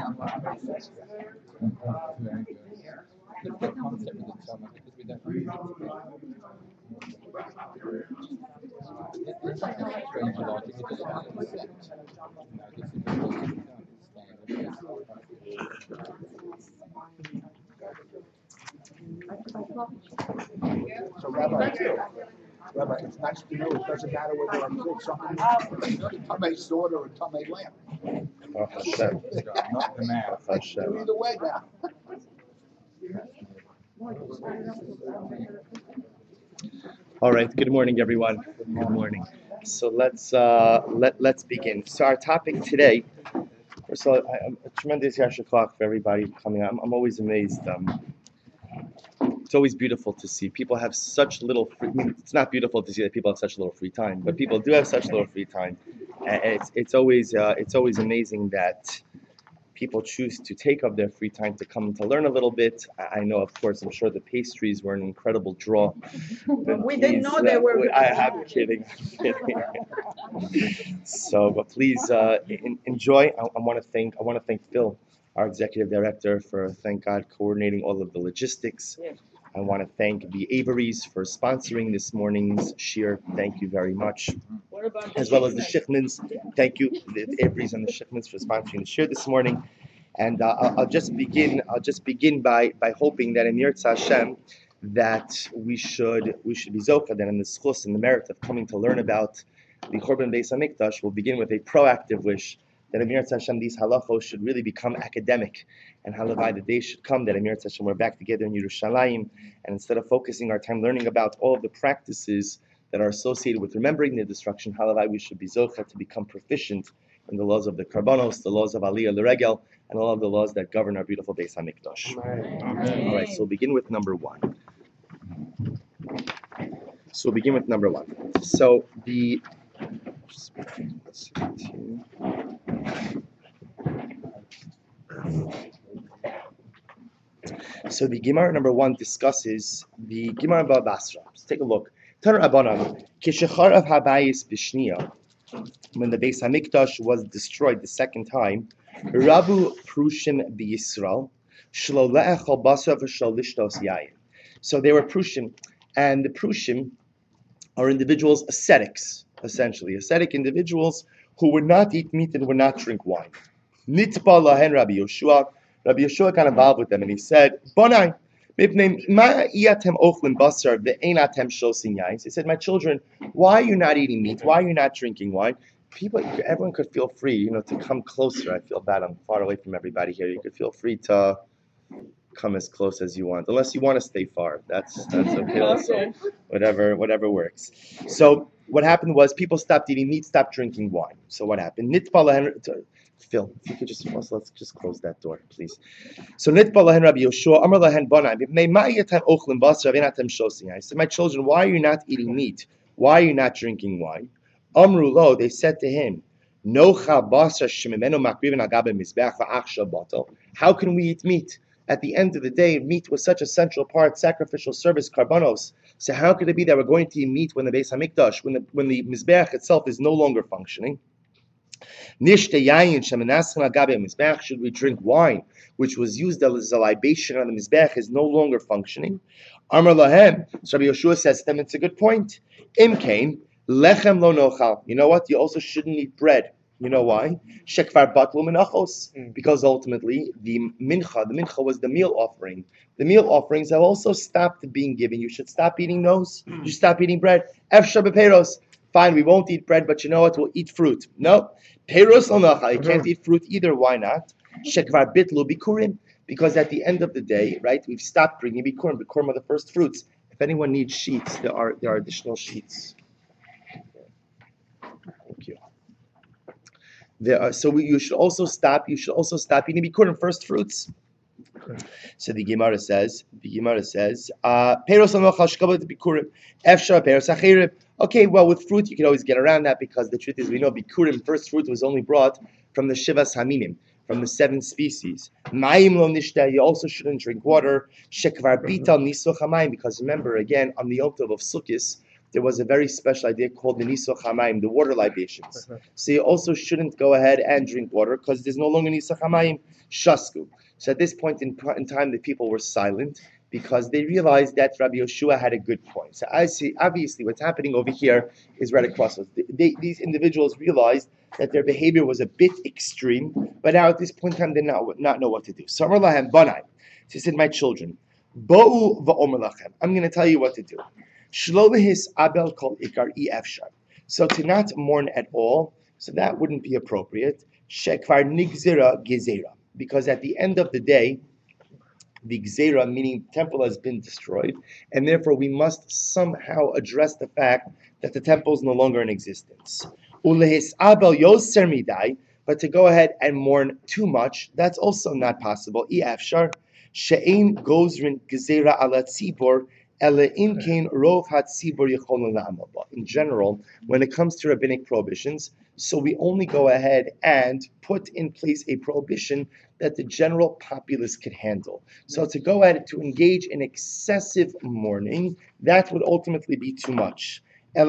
So, Rabbi, it's nice to know it doesn't matter whether I'm killed something, Tamei sword or a Tamei lamp. Hashem. Not the man. Hashem. Either way now. All right. Good morning, everyone. Good morning. So let's begin. So our topic today. First of all, I'm a tremendous Yasher Koach for everybody coming out. I'm always amazed. It's always beautiful to see people have such little free. I mean, it's not beautiful to see that people have such little free time, but people do have such little free time. And it's always amazing that people choose to take up their free time to come to learn a little bit. I know, of course, I'm sure the pastries were an incredible draw. We didn't know they were. I'm kidding. So, but please enjoy. I want to thank Phil, our executive director, for, thank God, coordinating all of the logistics. Yes. I want to thank the Averys for sponsoring this morning's shir. Thank you very much. What about As well as the Shichmans. Thank you, the Averys and the Shichmans, for sponsoring the shir this morning. And I'll just begin by hoping that in Yirtzeh Hashem that we should be zocha, that in the schus and the merit of coming to learn about the Churban Beis Hamikdash, we'll begin with a proactive wish that Emir Hashem, these halachos should really become academic, and halavai, the day should come that Emir Hashem, we're back together in Yerushalayim, and instead of focusing our time learning about all of the practices that are associated with remembering the destruction, halavai, we should be zocha to become proficient in the laws of the Karbanos, the laws of Aliyah L'Regel, and all of the laws that govern our beautiful Beis Hamikdash. All right, so we'll begin with number one. So the So the Gemara number one discusses the Gemara Bava Basra. Let's take a look. Taner Abanam, Kishacharav Habayis Bishnia, when the Beis Hamikdash was destroyed the second time, Rabu Prushim B'Yisrael, Shlo Le'echol Basra v'Shlo Lishtos Yayin. So they were Prushim, and the Prushim are individuals, ascetics, essentially, ascetic individuals who would not eat meat and would not drink wine. Nitba lahen Rabbi Yoshua. Rabbi Yoshua got involved with them and he said, Bonai, he said, my children, why are you not eating meat? Why are you not drinking wine? Everyone could feel free, to come closer. I feel bad. I'm far away from everybody here. You could feel free to come as close as you want, unless you want to stay far. That's okay also. Whatever works. So what happened was people stopped eating meat, stopped drinking wine. So what happened? Phil, if you could let's just close that door, please. So Nitba lahen Rabbi Yoshua, Amar lahen Bonai, I said, my children, why are you not eating meat? Why are you not drinking wine? Amru lo, they said to him, how can we eat meat? At the end of the day, meat was such a central part, sacrificial service, karbanos. So how could it be that we're going to eat meat when the Beis Hamikdash, when the Mizbeach itself is no longer functioning? Should we drink wine, which was used as a libation on the Mizbeach, is no longer functioning? Amar lahem. So Rabbi Yoshua says to them, it's a good point. Imkain lechem lo nochal. You know what? You also shouldn't eat bread. You know why? Shekvar batlu minachos. Because ultimately, the mincha was the meal offering. The meal offerings have also stopped being given. You should stop eating those. You should stop eating bread. Efshar beperos. Fine, we won't eat bread, but you know what? We'll eat fruit. No. Peros lo nochal. You can't eat fruit either. Why not? Shekvar bitlu bikurim. Because at the end of the day, right, we've stopped bringing bikurim. Bikurim are the first fruits. If anyone needs sheets, there are additional sheets. Thank you. You should also stop eating bikurim, first fruits. So the Gemara says, Peros anochal shkabat bikurim, efshar peros achirim. Okay, well, with fruit you can always get around that because the truth is we know bikurim, first fruit, was only brought from the shivas haminim, from the 7 species. Mayim lo nishta, you also shouldn't drink water. Shekvar bital nisuch hamayim, because remember again on the Yom Tov of Sukkos, there was a very special idea called the Nisuch Hamayim, the water libations. So you also shouldn't go ahead and drink water because there's no longer Nisuch Hamayim, Shasku. So at this point in time, the people were silent because they realized that Rabbi Yoshua had a good point. So I see, obviously, what's happening over here is right across us. These individuals realized that their behavior was a bit extreme, but now at this point in time, they not know what to do. So Amar lahem banai. She said, my children, bo'u va'omer lachem. I'm going to tell you what to do. Shlo lehis abel kol ikar efshar. So to not mourn at all, so that wouldn't be appropriate. Shekvar nigzera gezera. Because at the end of the day, the gzera, meaning the temple has been destroyed, and therefore we must somehow address the fact that the temple is no longer in existence. Ulehis abel yoser midai, but to go ahead and mourn too much, that's also not possible. Efshar she'ein gozrin gzera ala tzibor ele imkein rov hatzibor yecholun la'amal ba. In general, when it comes to rabbinic prohibitions, so we only go ahead and put in place a prohibition that the general populace could handle. So to go ahead to engage in excessive mourning, that would ultimately be too much. So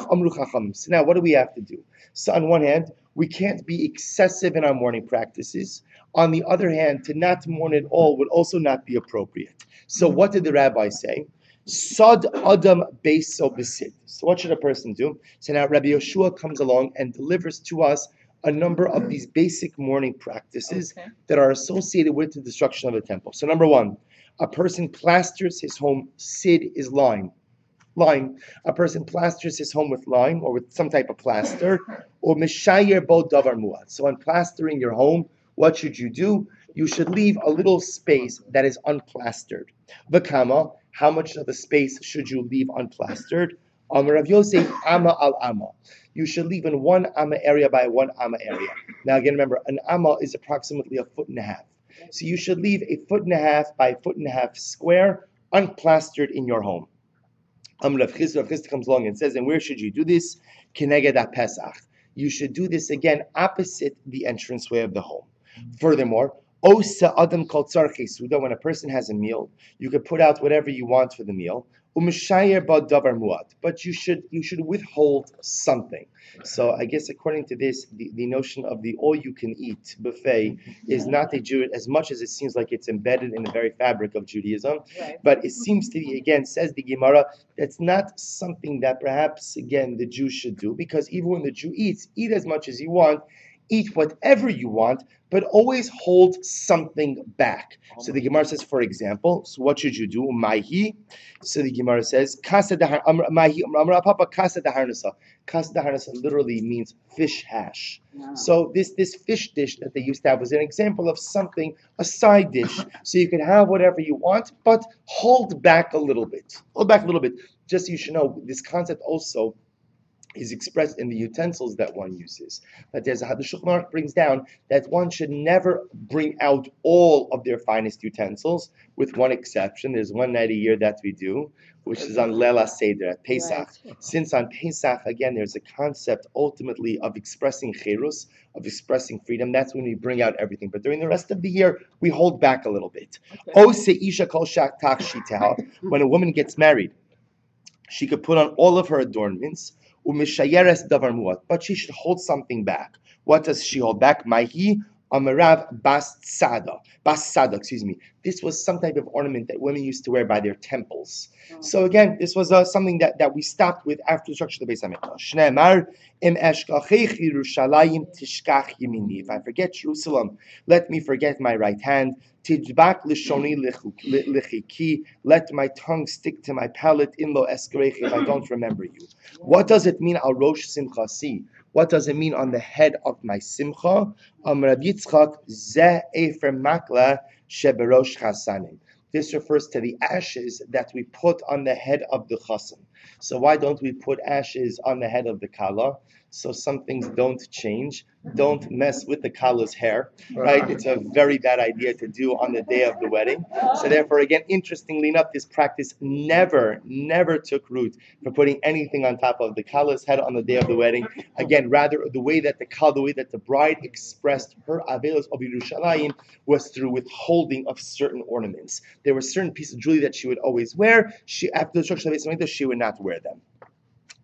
now what do we have to do? So on one hand, we can't be excessive in our mourning practices. On the other hand, to not mourn at all would also not be appropriate. So what did the rabbi say? Sad Adam Beiso Besid. So what should a person do? So now Rabbi Yoshua comes along and delivers to us a number of these basic mourning practices that are associated with the destruction of the temple. So number one, a person plasters his home. Sid is lime. Lime. A person plasters his home with lime or with some type of plaster. Or mishayer bo davar muad. So when plastering your home, what should you do? You should leave a little space that is unplastered. V'kama, how much of the space should you leave unplastered? Amar Rav Yosef, ama al ama. You should leave in 1 amma area by 1 amma area. Now again, remember, an amma is approximately 1.5 feet. So you should leave 1.5 feet by 1.5 feet square unplastered in your home. Rav Chisda comes along and says, and where should you do this? Keneged Pesach. You should do this again opposite the entranceway of the home. Furthermore, Osa Adam Kol Tzarchei Suda, when a person has a meal, you could put out whatever you want for the meal. U'mishayer ba davar muad, but you should withhold something. So I guess according to this, the notion of the all-you-can-eat buffet is not a Jew, as much as it seems like it's embedded in the very fabric of Judaism. Right. But it seems to be, again, says the Gemara, that's not something that perhaps, again, the Jew should do, because even when the Jew eats, eat as much as you want, eat whatever you want, but always hold something back. So the Gemara says, for example, so what should you do? Mahi. So the Gemara says, Kasa daharnasa. Kasa daharnasa literally means fish hash. Wow. So this fish dish that they used to have was an example of something, a side dish. So you can have whatever you want, but hold back a little bit. Hold back a little bit. Just so you should know, this concept also is expressed in the utensils that one uses. But there's how the Shulchan Aruch brings down that one should never bring out all of their finest utensils, with one exception. There's one night a year that we do, which is on Lela Seder at Pesach. Right. Since on Pesach, again, there's a concept ultimately of expressing cherus, of expressing freedom. That's when we bring out everything. But during the rest of the year, we hold back a little bit. When a woman gets married, she could put on all of her adornments, but she should hold something back. What does she hold back? Mahi Amarav Basada, excuse me. This was some type of ornament that women used to wear by their temples. So again, this was something that we stopped with after the destruction of the Beis Hamikdash. Shneimar im eshkachech Yerushalayim tishkach yemini. If I forget Jerusalem, let me forget my right hand. Tidbak lishoni lichiki. Let my tongue stick to my palate. Imlo eskerech, if I don't remember you. What does it mean? Al rosh simchasi. What does it mean on the head of my simcha? Rav Yitzchak zeh efer makla sheberosh chasanim. This refers to the ashes that we put on the head of the chassan. So why don't we put ashes on the head of the kala? So some things don't change. Don't mess with the kala's hair, right? It's a very bad idea to do on the day of the wedding. So therefore, again, interestingly enough, this practice never took root for putting anything on top of the kala's head on the day of the wedding. Again, rather the way that the bride expressed her avelos of Yerushalayim was through withholding of certain ornaments. There were certain pieces of jewelry that she would always wear. After the destruction of the Beis Hamikdash, she would not wear them.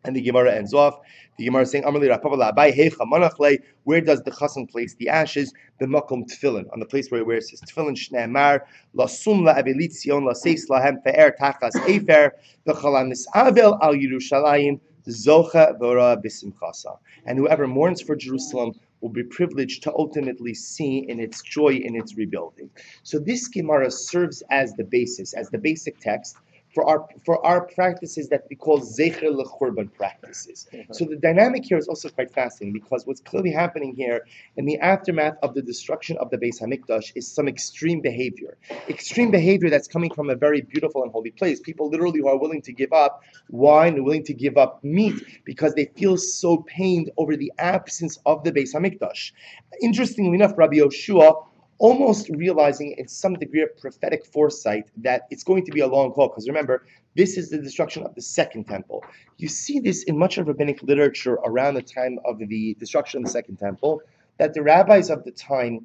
And the Gemara ends off. The Gemara is saying, "Amarli Rapapa La'abai Heicha Manachle." Where does the chassan place the ashes? The makom tefillin, on the place where he wears his tefillin. Shneimar lasum la'avelitzion laseis lahem pe'er tachas efer v'chalam nisavel al Yerushalayim zocha v'ora b'simchasa. And whoever mourns for Jerusalem will be privileged to ultimately see in its joy in its rebuilding. So this Gemara serves as the basis, as the basic text for our practices that we call Zecher L'Churban practices. So the dynamic here is also quite fascinating, because what's clearly happening here in the aftermath of the destruction of the Beis Hamikdash is some extreme behavior that's coming from a very beautiful and holy place. People literally who are willing to give up wine, willing to give up meat, because they feel so pained over the absence of the Beis Hamikdash. Interestingly enough, Rabbi Yoshua, almost realizing in some degree of prophetic foresight that it's going to be a long haul, because remember, this is the destruction of the second temple. You see this in much of rabbinic literature around the time of the destruction of the second temple, that the rabbis of the time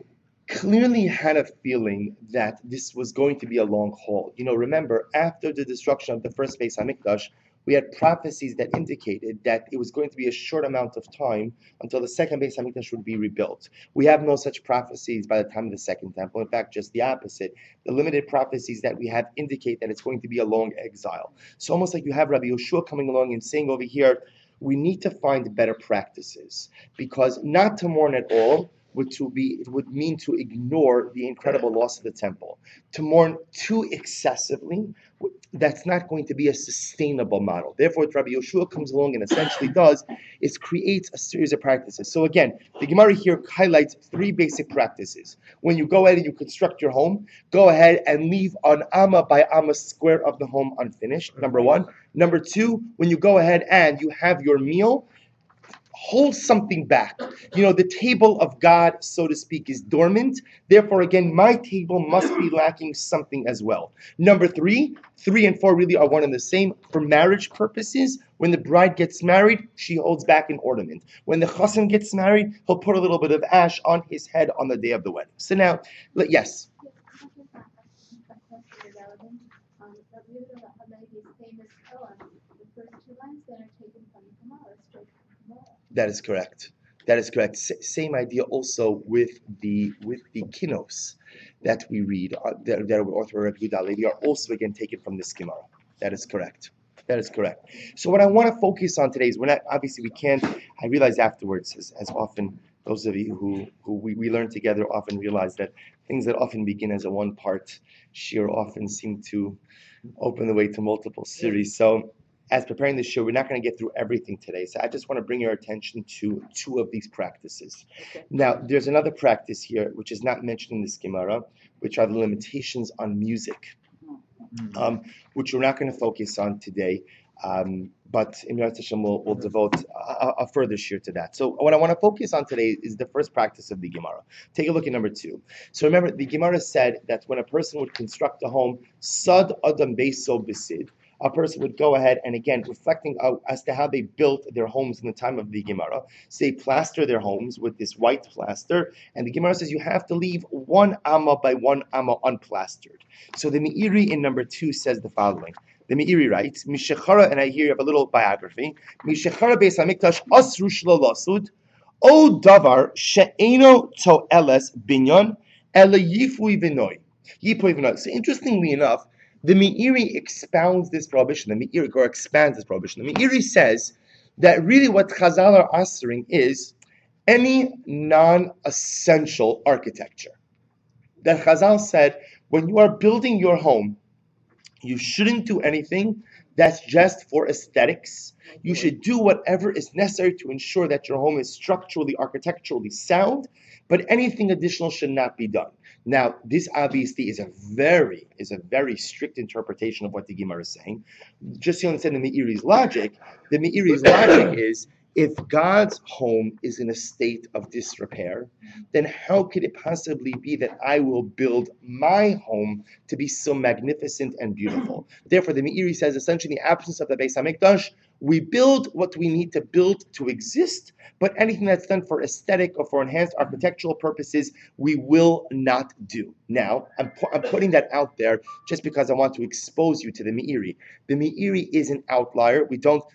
clearly had a feeling that this was going to be a long haul. Remember, after the destruction of the first Beis Hamikdash, we had prophecies that indicated that it was going to be a short amount of time until the second Beis Hamikdash would be rebuilt. We have no such prophecies by the time of the second temple. In fact, just the opposite. The limited prophecies that we have indicate that it's going to be a long exile. So almost like you have Rabbi Yoshua coming along and saying over here, we need to find better practices, because not to mourn at all it would mean to ignore the incredible loss of the temple. To mourn too excessively, that's not going to be a sustainable model. Therefore, what Rabbi Yoshua comes along and essentially does is creates a series of practices. So again, the Gemara here highlights three basic practices. When you go ahead and you construct your home, go ahead and leave an amma by amma square of the home unfinished, number one. Number two, when you go ahead and you have your meal, hold something back. The table of God, so to speak, is dormant. Therefore, again, my table must be lacking something as well. Number three and four really are one and the same. For marriage purposes, when the bride gets married, she holds back an ornament. When the chassan gets married, he'll put a little bit of ash on his head on the day of the wedding. So now, yes. That is correct. Same idea also with the kinos that we read that were authored by Rabbi Yehuda Halevi are also again taken from this Gemara. That is correct. So what I want to focus on today is we can't. I realized afterwards, as often those of you who we learn together often realize that things that often begin as a one-part shir often seem to open the way to multiple series. So, as preparing this show, we're not going to get through everything today. So I just want to bring your attention to two of these practices. Okay. Now, there's another practice here, which is not mentioned in this Gemara, which are the limitations on music, which we're not going to focus on today. But in Yom Hashem, we'll devote a further shir to that. So what I want to focus on today is the first practice of the Gemara. Take a look at number 2. So remember, the Gemara said that when a person would construct a home, sad adam beiso besid, a person would go ahead and, again, reflecting as to how they built their homes in the time of the Gemara, say plaster their homes with this white plaster, and the Gemara says you have to leave 1 amma by 1 amma unplastered. So the Meiri in number 2 says the following. The Meiri writes, Mishechara, and I hear you have a little biography, Mishechara Beis HaMikdash asru shelo lasud, o davar she'eno to'eles binyan, ele yifui v'noi. So interestingly enough, the Meiri expounds this prohibition. The Meiri expands this prohibition. The Meiri says that really what Chazal are answering is any non-essential architecture. That Chazal said, when you are building your home, you shouldn't do anything that's just for aesthetics. You should do whatever is necessary to ensure that your home is structurally, architecturally sound, but anything additional should not be done. Now, this obviously is a very strict interpretation of what the Gemara is saying. Just to understand the Meiri's logic is, if God's home is in a state of disrepair, then how could it possibly be that I will build my home to be so magnificent and beautiful? Therefore, the Meiri says, essentially, in the absence of the Beis HaMikdash, we build what we need to build to exist, but anything that's done for aesthetic or for enhanced architectural purposes, we will not do. Now, I'm putting that out there just because I want to expose you to the Meiri. The Meiri is an outlier. We don't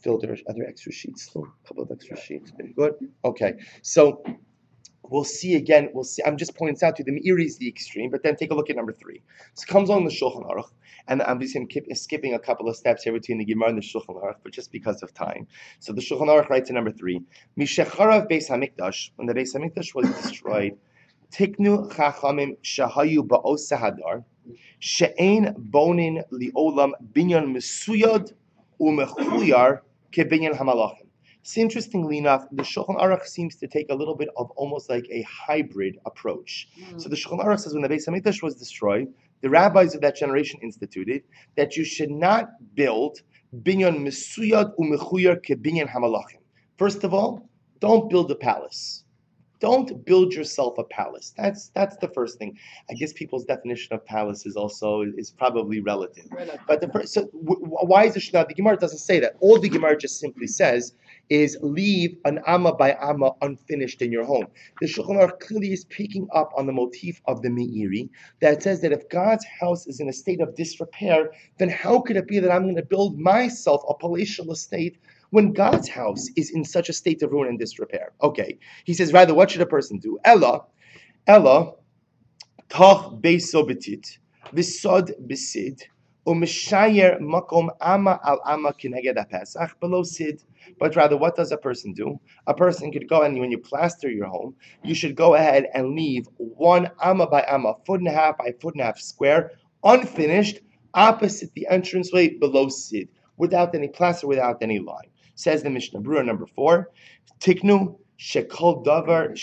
Phil, are there extra sheets still? A couple of extra sheets. Very good. Okay. So we'll see again. We'll see. I'm just pointing out to you the Meiri is the extreme, but then take a look at number 3. So it comes on the Shulchan Aruch, and I'm just skipping a couple of steps here between the Gemara and the Shulchan Aruch, but just because of time. So the Shulchan Aruch writes in number 3, Mishecharav Beis Hamikdash, when the Beis Hamikdash was destroyed, Tiknu Chachamim Shahayu Ba'os Hadar, She'ein Bonin Liolam Binyan Mesuyad Umechuyar Kebinyan Hamalachim. So interestingly enough, the Shulchan Aruch seems to take a little bit of almost like a hybrid approach. So the Shulchan Aruch says when the Beis Hamikdash was destroyed, the rabbis of that generation instituted that you should not build binyan mesuyad umechuyar kebinyan hamalachim. First of all, don't build a palace. Don't build yourself a palace. That's the first thing. I guess people's definition of palace is probably relative. But why is it? Now the Gemara doesn't say that. All the Gemara just simply says is leave an amma by amma unfinished in your home. The Shulchan Aruch clearly is picking up on the motif of the Meiri that says that if God's house is in a state of disrepair, then how could it be that I'm going to build myself a palatial estate when God's house is in such a state of ruin and disrepair? Okay, he says, rather, what should a person do? Ella, tach beiso betit, v'sod besid, u'mishayer makom amma al amma kineged ha-pesach below sid. But rather, what does a person do? A person could go and when you plaster your home, you should go ahead and leave 1 amma by amma, 1.5 by 1.5 square, unfinished, opposite the entranceway below sid, without any plaster, without any line. Says the Mishnah Berurah number 4, Tiknu shekol davar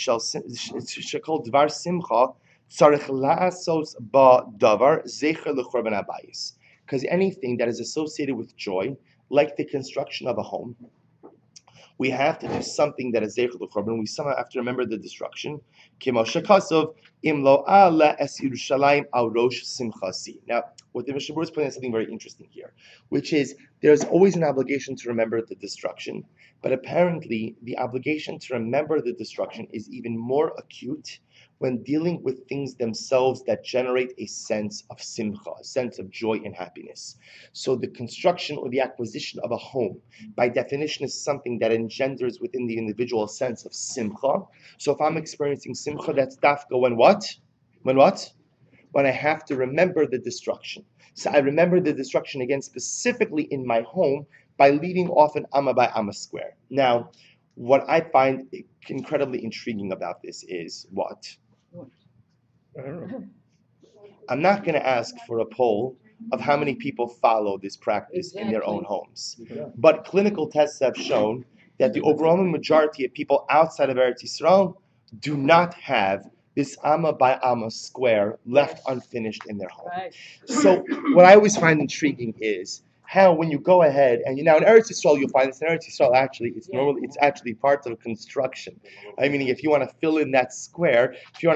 simcha tzarich la'asos ba davar zecher l'chorban habayis. Because anything that is associated with joy, like the construction of a home, we have to do something that is zecher l'chorban. We somehow have to remember the destruction. Kimo shekasov im lo ala es Yerushalayim al rosh simchasi. Now, what the Mishnah Berurah is pointing out something very interesting here, which is there's always an obligation to remember the destruction, but apparently the obligation to remember the destruction is even more acute when dealing with things themselves that generate a sense of simcha, a sense of joy and happiness. So the construction or the acquisition of a home, by definition, is something that engenders within the individual a sense of simcha. So if I'm experiencing simcha, that's dafka when what? When I have to remember the destruction. So I remember the destruction again specifically in my home by leaving off an amma by amma square. Now, what I find incredibly intriguing about this is what? I don't know. I'm not going to ask for a poll of how many people follow this practice in their own homes. But clinical tests have shown that the overwhelming majority of people outside of Eretz Yisrael do not have this amma by amma square left unfinished in their home. Right. So what I always find intriguing is how when you go ahead and in Eretz Yisrael you'll find this in Eretz Yisrael actually it's actually part of construction. I mean, if you want to fill in that square,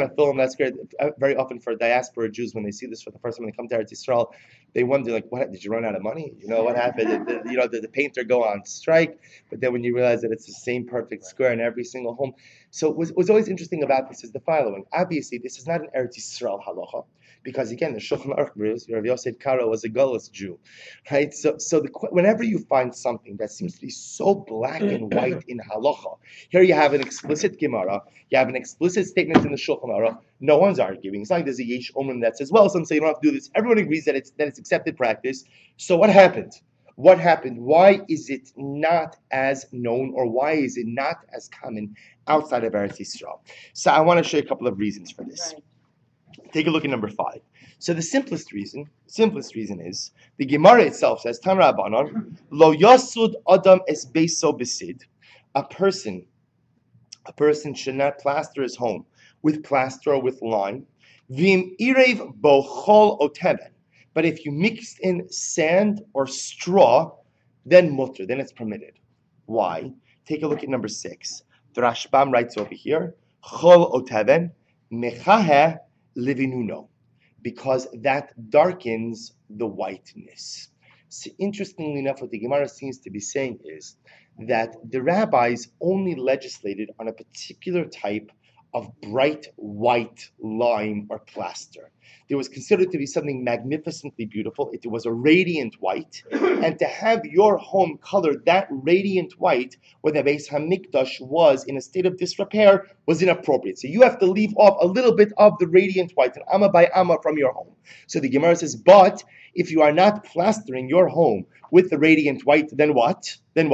very often for diaspora Jews when they see this for the first time when they come to Eretz Yisrael, they wonder like, what did you run out of money? What happened? Did the painter go on strike? But then when you realize that it's the same perfect square in every single home. So what's always interesting about this is the following. Obviously, this is not an Eretz Yisrael halacha, because again, the Shulchan Aruch, Rav Yosef Karo was a Gullus Jew, right? So whenever you find something that seems to be so black and white in halacha, here you have an explicit Gemara, you have an explicit statement in the Shulchan Aruch. No one's arguing. It's not like there's a Yesh Omrim that says, well, some say you don't have to do this. Everyone agrees that it's accepted practice. So what happened? What happened? Why is it not as known, or why is it not as common outside of Eretz Yisrael? So I want to show you a couple of reasons for this. Right. Take a look at number 5. So the simplest reason is the Gemara itself says, Tan Rabbanon, Lo Yasud Adam es Beiso Besid. A person should not plaster his home with plaster or with lime. Vim Irev Bochol Oteven. But if you mixed in sand or straw, then mutter, then it's permitted. Why? Take a look at number 6. The Rashbam writes over here, Chol Oteven Mechahe Livinuno, because that darkens the whiteness. So interestingly enough, what the Gemara seems to be saying is that the rabbis only legislated on a particular type of bright white lime or plaster. It was considered to be something magnificently beautiful. It was a radiant white, and to have your home colored that radiant white when the Beis Hamikdash was in a state of disrepair was inappropriate. So you have to leave off a little bit of the radiant white, an amma by amma from your home. So the Gemara says, but if you are not plastering your home with the radiant white, then what? Then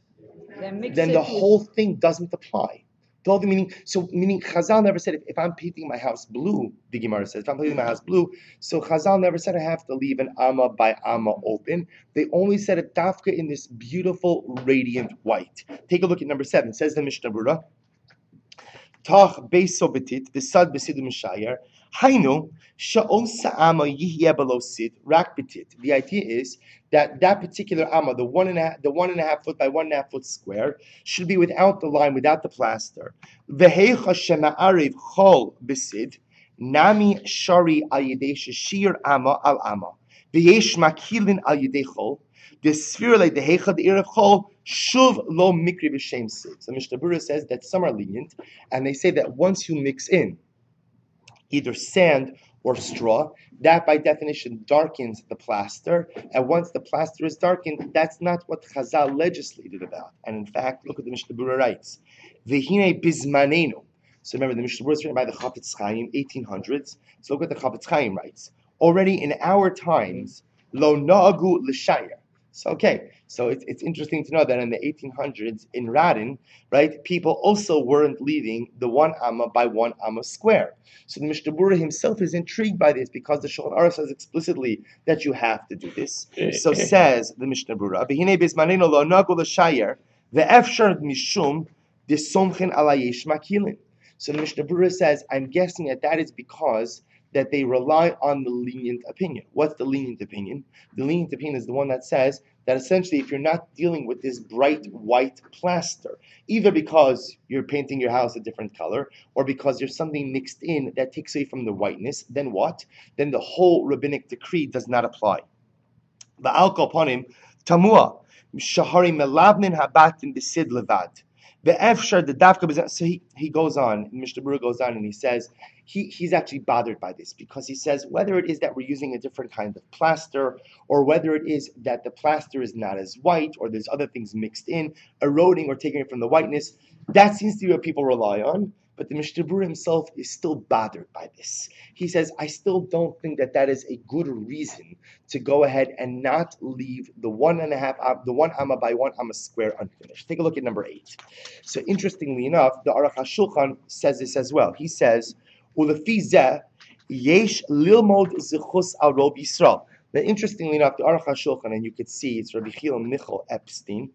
the whole thing doesn't apply. Meaning Chazal never said if I'm painting my house blue, the Gemara says, if I'm painting my house blue, so Chazal never said I have to leave an amma by amma open. They only said it dafka in this beautiful radiant white. Take a look at number 7. It says the Mishnah Berurah, Tach beiso betit, v'sad besidu mishayer, hainu, sha'ol sa'ama yihyeh below sid, rak betit. The idea is that particular amma, the 1.5 foot by 1.5 foot square, should be without the line, without the plaster. V'heicha shema'ariv chol besid, nami shari al yedei sheshir amma al amma. V'yesh makilin al yedei chol, v'sfirle deheicha de'irav chol, shuv lo mikri b'shem sid. So Mishnah Berurah says that some are lenient, and they say that once you mix in either sand or straw, that by definition darkens the plaster, and once the plaster is darkened, that's not what Chazal legislated about. And in fact, look what the Mishnah Berurah writes. V'hine bizmanenu. So remember, the Mishnah Berurah is written by the Chafetz Chaim, 1800s. So look what the Chafetz Chaim writes. Already in our times, lo na'agu l'shayer. So it's interesting to know that in the 1800s in Radin, right, people also weren't leaving the 1 amma by 1 amma square. So the Mishnah Berurah himself is intrigued by this because the Shulchan Aruch says explicitly that you have to do this. So says the Mishnah Berurah, "V'hinei bizmanenu lo nagul l'shayer ve'efshar mishum disomchen ala yesh makilin." So the Mishnah Berurah says, I'm guessing that is because that they rely on the lenient opinion. What's the lenient opinion? The lenient opinion is the one that says that essentially if you're not dealing with this bright white plaster, either because you're painting your house a different color or because there's something mixed in that takes away from the whiteness, then what? Then the whole rabbinic decree does not apply. Ba'al kol panim tamua shahari melavnin habatim b'sid levad. So he goes on, Mishnah Berurah goes on and he says he's actually bothered by this because he says whether it is that we're using a different kind of plaster or whether it is that the plaster is not as white or there's other things mixed in, eroding or taking it from the whiteness, that seems to be what people rely on. But the Mishnah Berurah himself is still bothered by this. He says, I still don't think that is a good reason to go ahead and not leave the 1 amma by 1 amma square unfinished. Take a look at number 8. So interestingly enough, the Aruch HaShulchan says this as well. He says, Ulefi zeh yesh lilmod zechus al Rov Yisrael. Now interestingly enough, the Aruch HaShulchan, and you could see it's Rabbi Chilon Michal Epstein,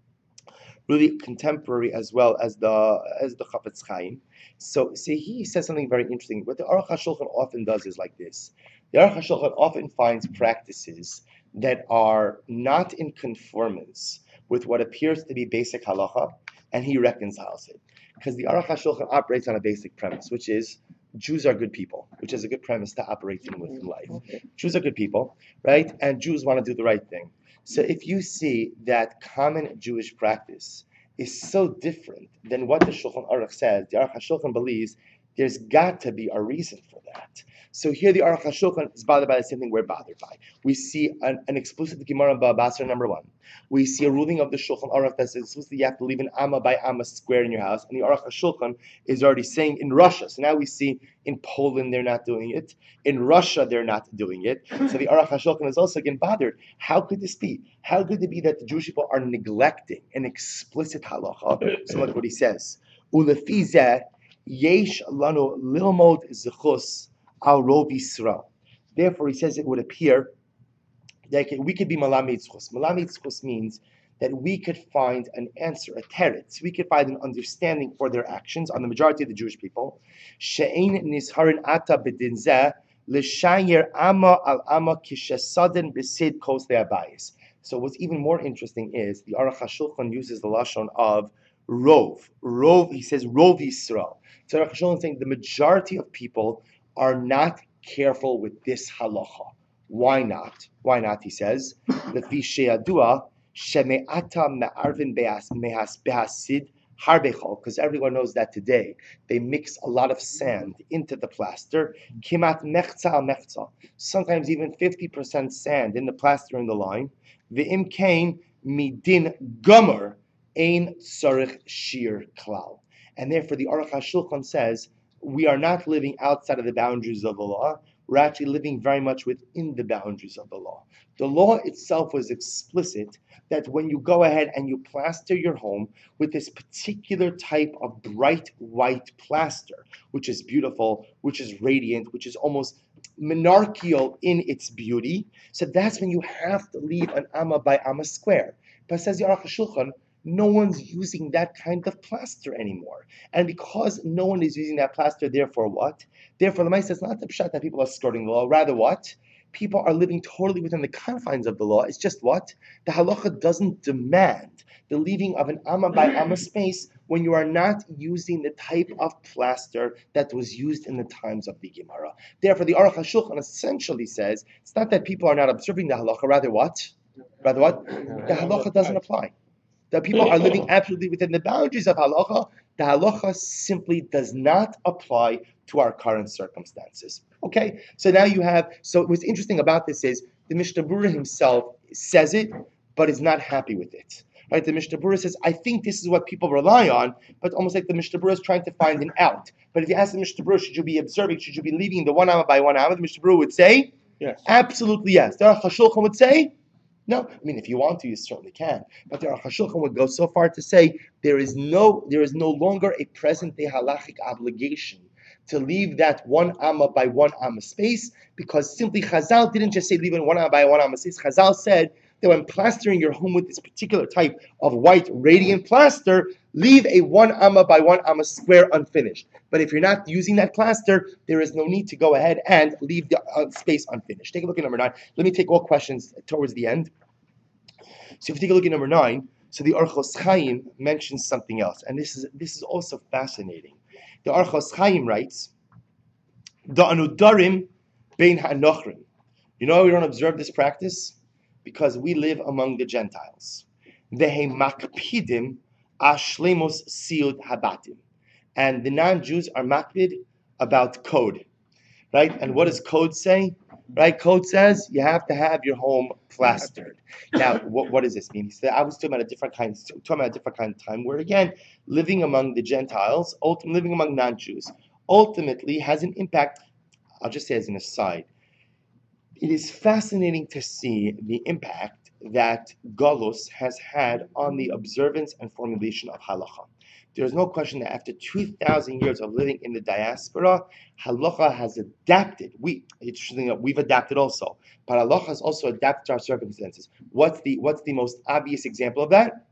really contemporary as well as the Chafetz Chaim. So see, he says something very interesting. What the Aruch HaShulchan often does is like this. The Aruch HaShulchan often finds practices that are not in conformance with what appears to be basic halacha, and he reconciles it. Because the Aruch HaShulchan operates on a basic premise, which is Jews are good people, which is a good premise to operate in life. Okay. Jews are good people, right? And Jews want to do the right thing. So if you see that common Jewish practice is so different than what the Shulchan Aruch says, the Aruch HaShulchan believes there's got to be a reason for that. So here the Aruch HaShulchan is bothered by the same thing we're bothered by. We see an explicit Gemara in Baba Basra number 1. We see a ruling of the Shulchan Aruch that says you have to leave an amma by amma square in your house, and the Aruch HaShulchan is already saying in Russia. So now we see in Poland they're not doing it. In Russia they're not doing it. So the Aruch HaShulchan is also again bothered. How could this be? How could it be that the Jewish people are neglecting an explicit halacha? So look what he says. Ulefi zeh yesh lanu lilmod zechus al Rov Yisrael. Therefore, he says it would appear that we could be malamid zchus. Malamid zchus means that we could find an answer, a teretz. We could find an understanding for their actions on the majority of the Jewish people. She'ein nizharin ata b'din zeh l'shayer amma al amma kishesaden b'sid kos le'abayis. So what's even more interesting is the Aruch HaShulchan uses the lashon of rov. Rov, he says Rov Yisrael. So Aruch HaShulchan is saying the majority of people are not careful with this halacha. Why not? Why not? He says, "Lefi sheyadua sheme'ata me'arvin behasid Harbechol, because everyone knows that today they mix a lot of sand into the plaster. Kimat mechza al mechza, sometimes even 50% sand in the plaster in the line. Ve'im kain midin gomer ein tzarich shir klal. And therefore the Aruch HaShulchan says we are not living outside of the boundaries of the law. We're actually living very much within the boundaries of the law. The law itself was explicit that when you go ahead and you plaster your home with this particular type of bright white plaster, which is beautiful, which is radiant, which is almost monarchical in its beauty, so that's when you have to leave an amma by amma square. But says the Aruch HaShulchan, no one's using that kind of plaster anymore. And because no one is using that plaster, therefore what? Therefore, the Maisa is not the pshat that people are skirting the law. Rather, what? People are living totally within the confines of the law. It's just what? The halacha doesn't demand the leaving of an amma by amma space when you are not using the type of plaster that was used in the times of the Gemara. Therefore, the Aruch HaShulchan essentially says it's not that people are not observing the halacha. Rather, what? Rather, what? The halacha doesn't apply. That people are living absolutely within the boundaries of halacha. The halacha simply does not apply to our current circumstances. Okay, so now you have. So what's interesting about this is the Mishnah Berurah himself says it, but is not happy with it. Right? The Mishnah Berurah says, "I think this is what people rely on," but almost like the Mishnah Berurah is trying to find an out. But if you ask the Mishnah Berurah, should you be observing? Should you be leaving the 1 amma by 1 amma? The Mishnah Berurah would say, Yes. absolutely yes. The Aruch HaShulchan would say, no. I mean, if you want to, you certainly can. But the Aruch HaShulchan would go so far to say there is no longer a present-day halachic obligation to leave that 1 amma by 1 amma space, because simply Chazal didn't just say leave it 1 amma by 1 amma space. Chazal said that when plastering your home with this particular type of white radiant plaster, leave a 1 amma by 1 amma square unfinished. But if you're not using that plaster, there is no need to go ahead and leave the space unfinished. Take a look at number 9. Let me take all questions towards the end. So if you take a look at number 9, so the Orchos Chaim mentions something else, and this is also fascinating. The Orchos Chaim writes, "Da'anu bein ha'nochrim." You know why we don't observe this practice? Because we live among the Gentiles. Vehe makpidim ashlemos siud habatim, and the non-Jews are makpid about code, right? And what does code say? Right? Code says you have to have your home plastered. Now, what does this mean? He said, I was talking about a different kind of time where, again, living among the Gentiles, living among non-Jews, ultimately has an impact. I'll just say as an aside, it is fascinating to see the impact that Galus has had on the observance and formulation of halacha. There's no question that after 2,000 years of living in the diaspora, halacha has adapted. We've adapted also, but halacha has also adapted to our circumstances. What's the most obvious example of that?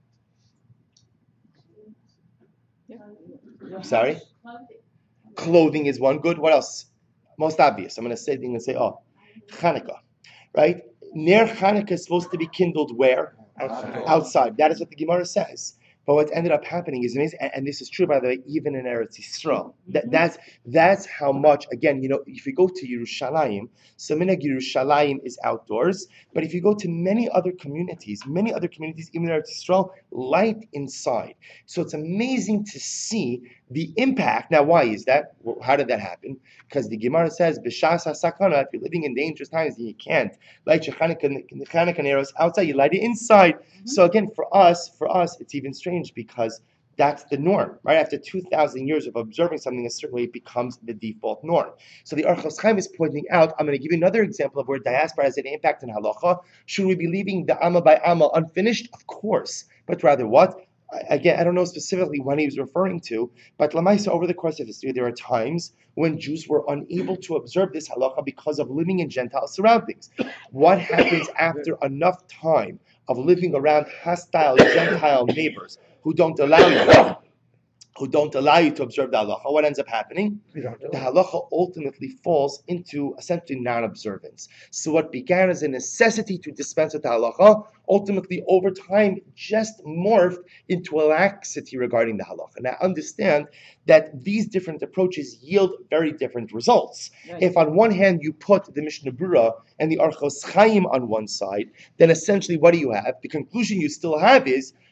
Sorry? Clothing is one. Good. What else? Most obvious. I'm going to say Chanukah, right? Ner Chanukah is supposed to be kindled where? Outside. That is what the Gemara says. But what ended up happening is amazing, and this is true, by the way, even in Eretz Yisrael. That's how much. Again, if you go to Yerushalayim, so Minhag Yerushalayim is outdoors. But if you go to many other communities, even in Eretz Yisrael, light inside. So it's amazing to see the impact. Now, why is that? Well, how did that happen? Because the Gemara says, "B'shas hasakana." If you're living in dangerous times, then you can't light your Chanukah arrows outside. You light it inside. Mm-hmm. So again, for us, it's even strange because that's the norm, right? After 2,000 years of observing something, it certainly becomes the default norm. So the Orchos Chaim is pointing out. I'm going to give you another example of where diaspora has an impact on halacha. Should we be leaving the amma by amma unfinished? Of course, but rather what? Again, I don't know specifically when he was referring to, but Lamaisa, over the course of history, there are times when Jews were unable to observe this halacha because of living in Gentile surroundings. What happens after enough time of living around hostile Gentile neighbors who don't allow you to observe the halacha? What ends up happening? The halacha ultimately falls into essentially non-observance. So what began as a necessity to dispense with the halacha, ultimately over time just morphed into a laxity regarding the halacha. Now understand that these different approaches yield very different results. Right. If on one hand you put the Mishnah Berurah and the Orchos Chaim on one side, then essentially what do you have? The conclusion you still have is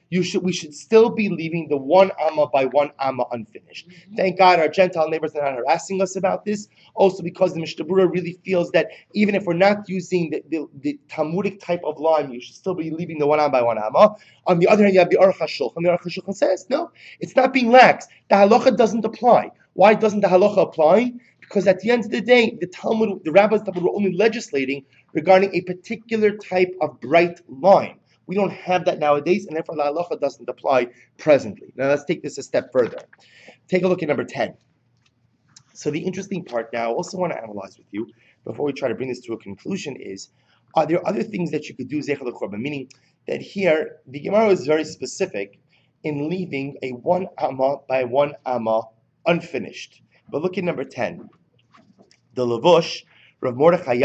we should still be leaving the 1 amma by 1 amma unfinished. Thank God our Gentile neighbors are not harassing us about this. Also because the Mishnah Berurah really feels that even if we're not using the Talmudic type of line, you should still be leaving the 1 amma by 1 amma. On the other hand, you have the Aruch HaShulchan. The Aruch HaShulchan says, no, it's not being lax. The halacha doesn't apply. Why doesn't the halacha apply? Because at the end of the day, the rabbis were only legislating regarding a particular type of bright line. We don't have that nowadays, and therefore the halacha doesn't apply presently. Now let's take this a step further. Take a look at number 10. So the interesting part now, I also want to analyze with you, before we try to bring this to a conclusion, is, are there other things that you could do, Zeichel Korban? Meaning that here, the Gemara is very specific in leaving a 1 amma by 1 amma unfinished. But look at number 10. The Lavush, Rav Mordechai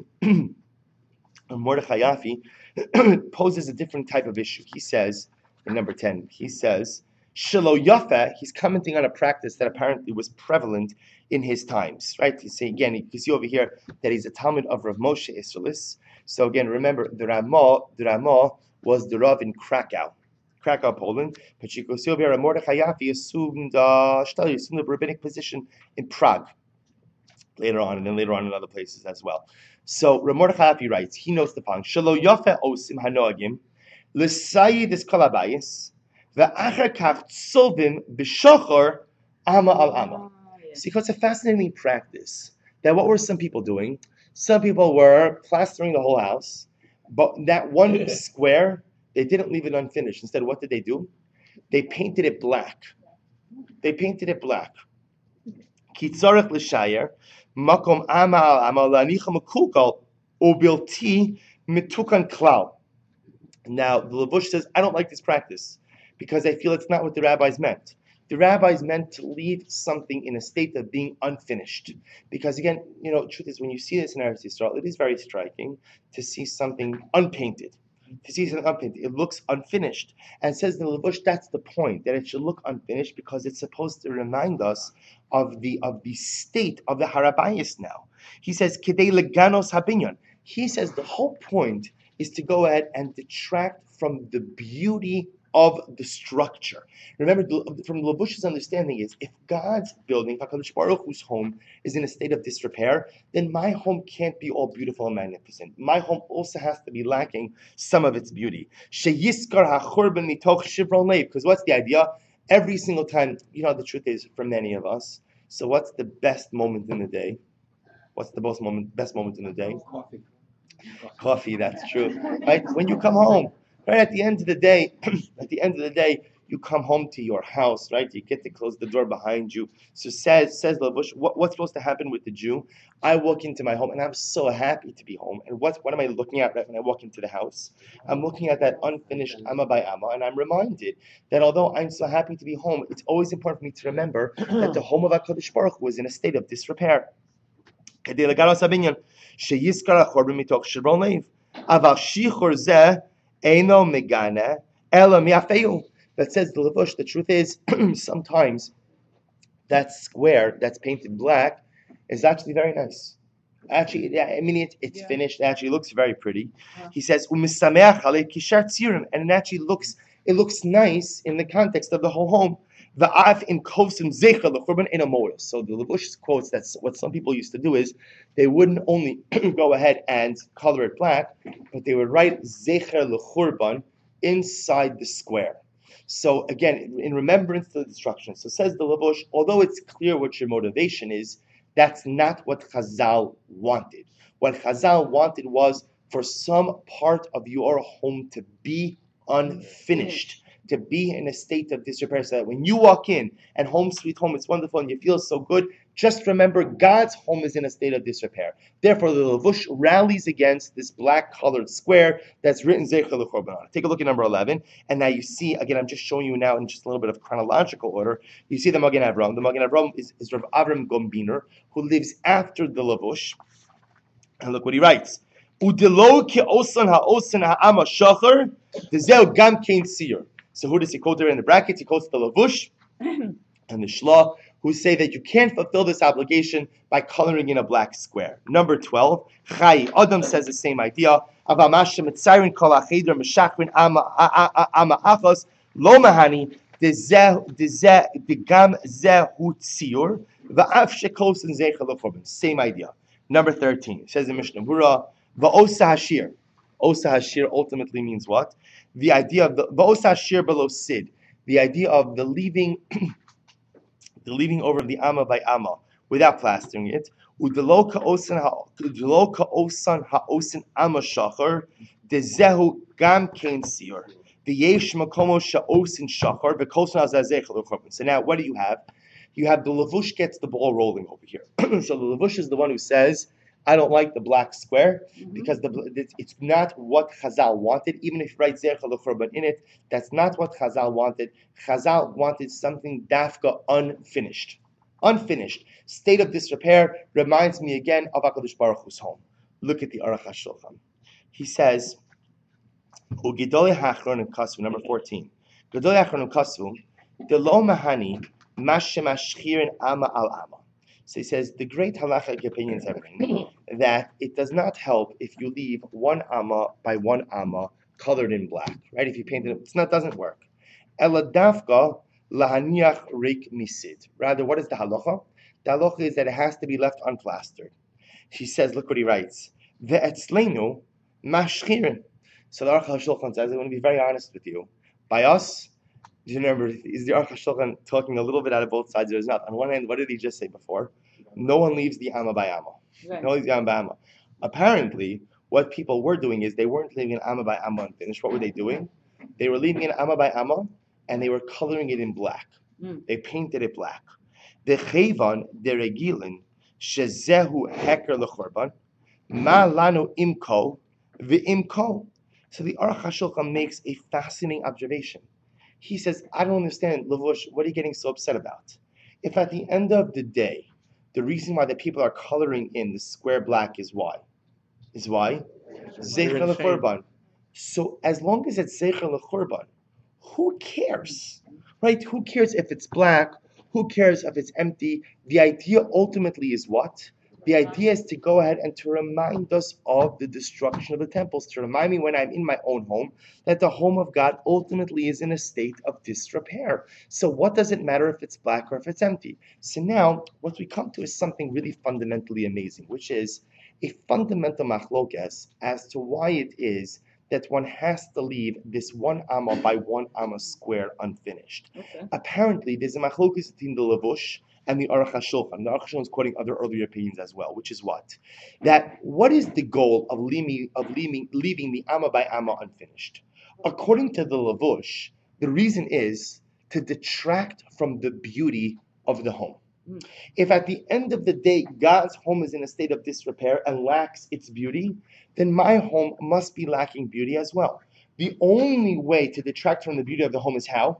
Yafi, poses a different type of issue. He says, in number 10, he says, Shelo Yafa, he's commenting on a practice that apparently was prevalent in his times, right? He's saying, again, you can see over here that he's a Talmud of Rav Moshe Isserlis. So again, remember, the Ramah was the Rav in Krakow, Poland. But you can see over here, Mordechai Yafi assumed the rabbinic position in Prague later on, and then later on in other places as well. So Mordechai Yafi writes, he notes the following: Shelo Yafa osim hanoagim l'sayid es kalabayis ve'achar kach tzovim b'shachar ama al ama. See, it's a fascinating practice. That what were some people doing? Some people were plastering the whole house, but that one square, they didn't leave it unfinished. Instead, what did they do? They painted it black. Kitzarech l'shayer makom ama al ama lanicha mekukal ubilti mitukan klal. Now, the Lavush says, I don't like this practice because I feel it's not what the rabbis meant. The rabbis meant to leave something in a state of being unfinished. Because again, the truth is, when you see this in Eretz Yisrael, it is very striking to see something unpainted. It looks unfinished. And says the Lavush, that's the point, that it should look unfinished because it's supposed to remind us of the state of the Harabayis now. He says, Kedei leganos habinyan. He says the whole point is to go ahead and detract from the beauty of the structure. Remember, from Lavush's understanding is, if God's building, HaKadosh Baruch Hu's home, is in a state of disrepair, then my home can't be all beautiful and magnificent. My home also has to be lacking some of its beauty. Sheyiskar hachurban mitoch shivron leiv. Because what's the idea? Every single time, the truth is, for many of us, so what's the best moment in the day? What's the best moment in the day? Coffee, that's true. Right? When you come home. Right, at the end of the day, you come home to your house, right? You get to close the door behind you. So says Lavush, what's supposed to happen with the Jew? I walk into my home and I'm so happy to be home. And what am I looking at right when I walk into the house? I'm looking at that unfinished amma by amma, and I'm reminded that although I'm so happy to be home, it's always important for me to remember that the home of HaKadosh Baruch Hu was in a state of disrepair. Eino megana elam yafeu. That says the Lavush. The truth is, sometimes that square that's painted black is actually very nice. Actually, it's finished. It actually looks very pretty. He says umisameach alei kishar tzirim, and it looks nice in the context of the whole home. Va'af in kosim zecher l'churban in a moral. So the Lavush quotes that what some people used to do is they wouldn't only go ahead and color it black, but they would write zecher l'churban inside the square. So again, in remembrance to the destruction. So says the Lavush, although it's clear what your motivation is, that's not what Chazal wanted. What Chazal wanted was for some part of your home to be unfinished, to be in a state of disrepair, so that when you walk in and home sweet home, it's wonderful and you feel so good, just remember God's home is in a state of disrepair. Therefore, the Lavush rallies against this black-colored square that's written Zeichel L'Chorban on it. Take a look at number 11, and now you see, again, I'm just showing you now in just a little bit of chronological order, you see the Magen Avraham. The Magen Avraham is Rav Avram Gombiner, who lives after the Lavush, and look what he writes. Udelo ki osan ha'osan ha'ama shachar, v'zeu gam kein siyur. So who does he quote there in the brackets? He quotes the Lavush and the Shlah, who say that you can't fulfill this obligation by coloring in a black square. Number 12, Chai Adam says the same idea. Avamasha mitzarin kol achedra meshachrin ama achos lo mahani degam zehu tziur va'af shekos and zeichel lekorban. Same idea. Number 13, it says in Mishnah Berurah, va'osa hashir. Osa hashir ultimately means what? The idea of the va'osa hashir below sid. The idea of the leaving over the amma by amma without plastering it. Udelo ka'osan ha'osan amma shachar dezehu gam kein siur. The yesh makomo sha'osin shachar v'kosan azazech l'chorban. So now, what do you have? You have the levush gets the ball rolling over here. So the levush is the one who says, I don't like the black square because it's not what Chazal wanted. Even if you write Zecher L'Chorban in it, that's not what Chazal wanted. Chazal wanted something dafka unfinished. Unfinished. State of disrepair reminds me again of HaKadosh Baruch Hu's home. Look at the Aruch HaShulchan. He says, Ugidolei Hachronim Kasvu, number 14. Gedolei Hachronim Kasvu, Delo Mahani, Mashemashchirin Ama al Ama. So he says, the great halachic opinions everything, that it does not help if you leave one amma by one amma colored in black, right? If you paint it, it doesn't work. Eladavka lahaniach rik misid. Rather, what is the halacha? The halacha is that it has to be left unplastered. He says, look what he writes. Ve'etzleinu mashchirin. So the Aruch HaShulchan says, I want to be very honest with you. By us, do you remember, is the Aruch HaShulchan talking a little bit out of both sides of his mouth? On one hand, what did he just say before? No one leaves the amma by amma. Right. No one leaves the amma by amma. Apparently, what people were doing is they weren't leaving an amma by amma unfinished. What were they doing? They were leaving an amma by amma, and they were coloring it in black. They painted it black. The chayvan deregilin shezehu heker lechorban ma lanu imko ve'imko. So the Aruch HaShulchan makes a fascinating observation. He says, I don't understand, Levush, what are you getting so upset about? If at the end of the day, the reason why the people are coloring in the square black is why? Zecher l'chorban. So as long as it's Zecher l'chorban, who cares? Right? Who cares if it's black? Who cares if it's empty? The idea ultimately is what? The idea is to go ahead and to remind us of the destruction of the temples, to remind me when I'm in my own home that the home of God ultimately is in a state of disrepair. So what does it matter if it's black or if it's empty? So now what we come to is something really fundamentally amazing, which is a fundamental machlokes as to why it is that one has to leave this one amma by one amma square unfinished. Okay. Apparently, there's a machlokes between the Levush and the Aruch HaShulchan. The Aruch HaShulchan is quoting other earlier opinions as well, which is what? That what is the goal of leaving the amma by amma unfinished? According to the Levush, the reason is to detract from the beauty of the home. If at the end of the day God's home is in a state of disrepair and lacks its beauty, then my home must be lacking beauty as well. The only way to detract from the beauty of the home is how?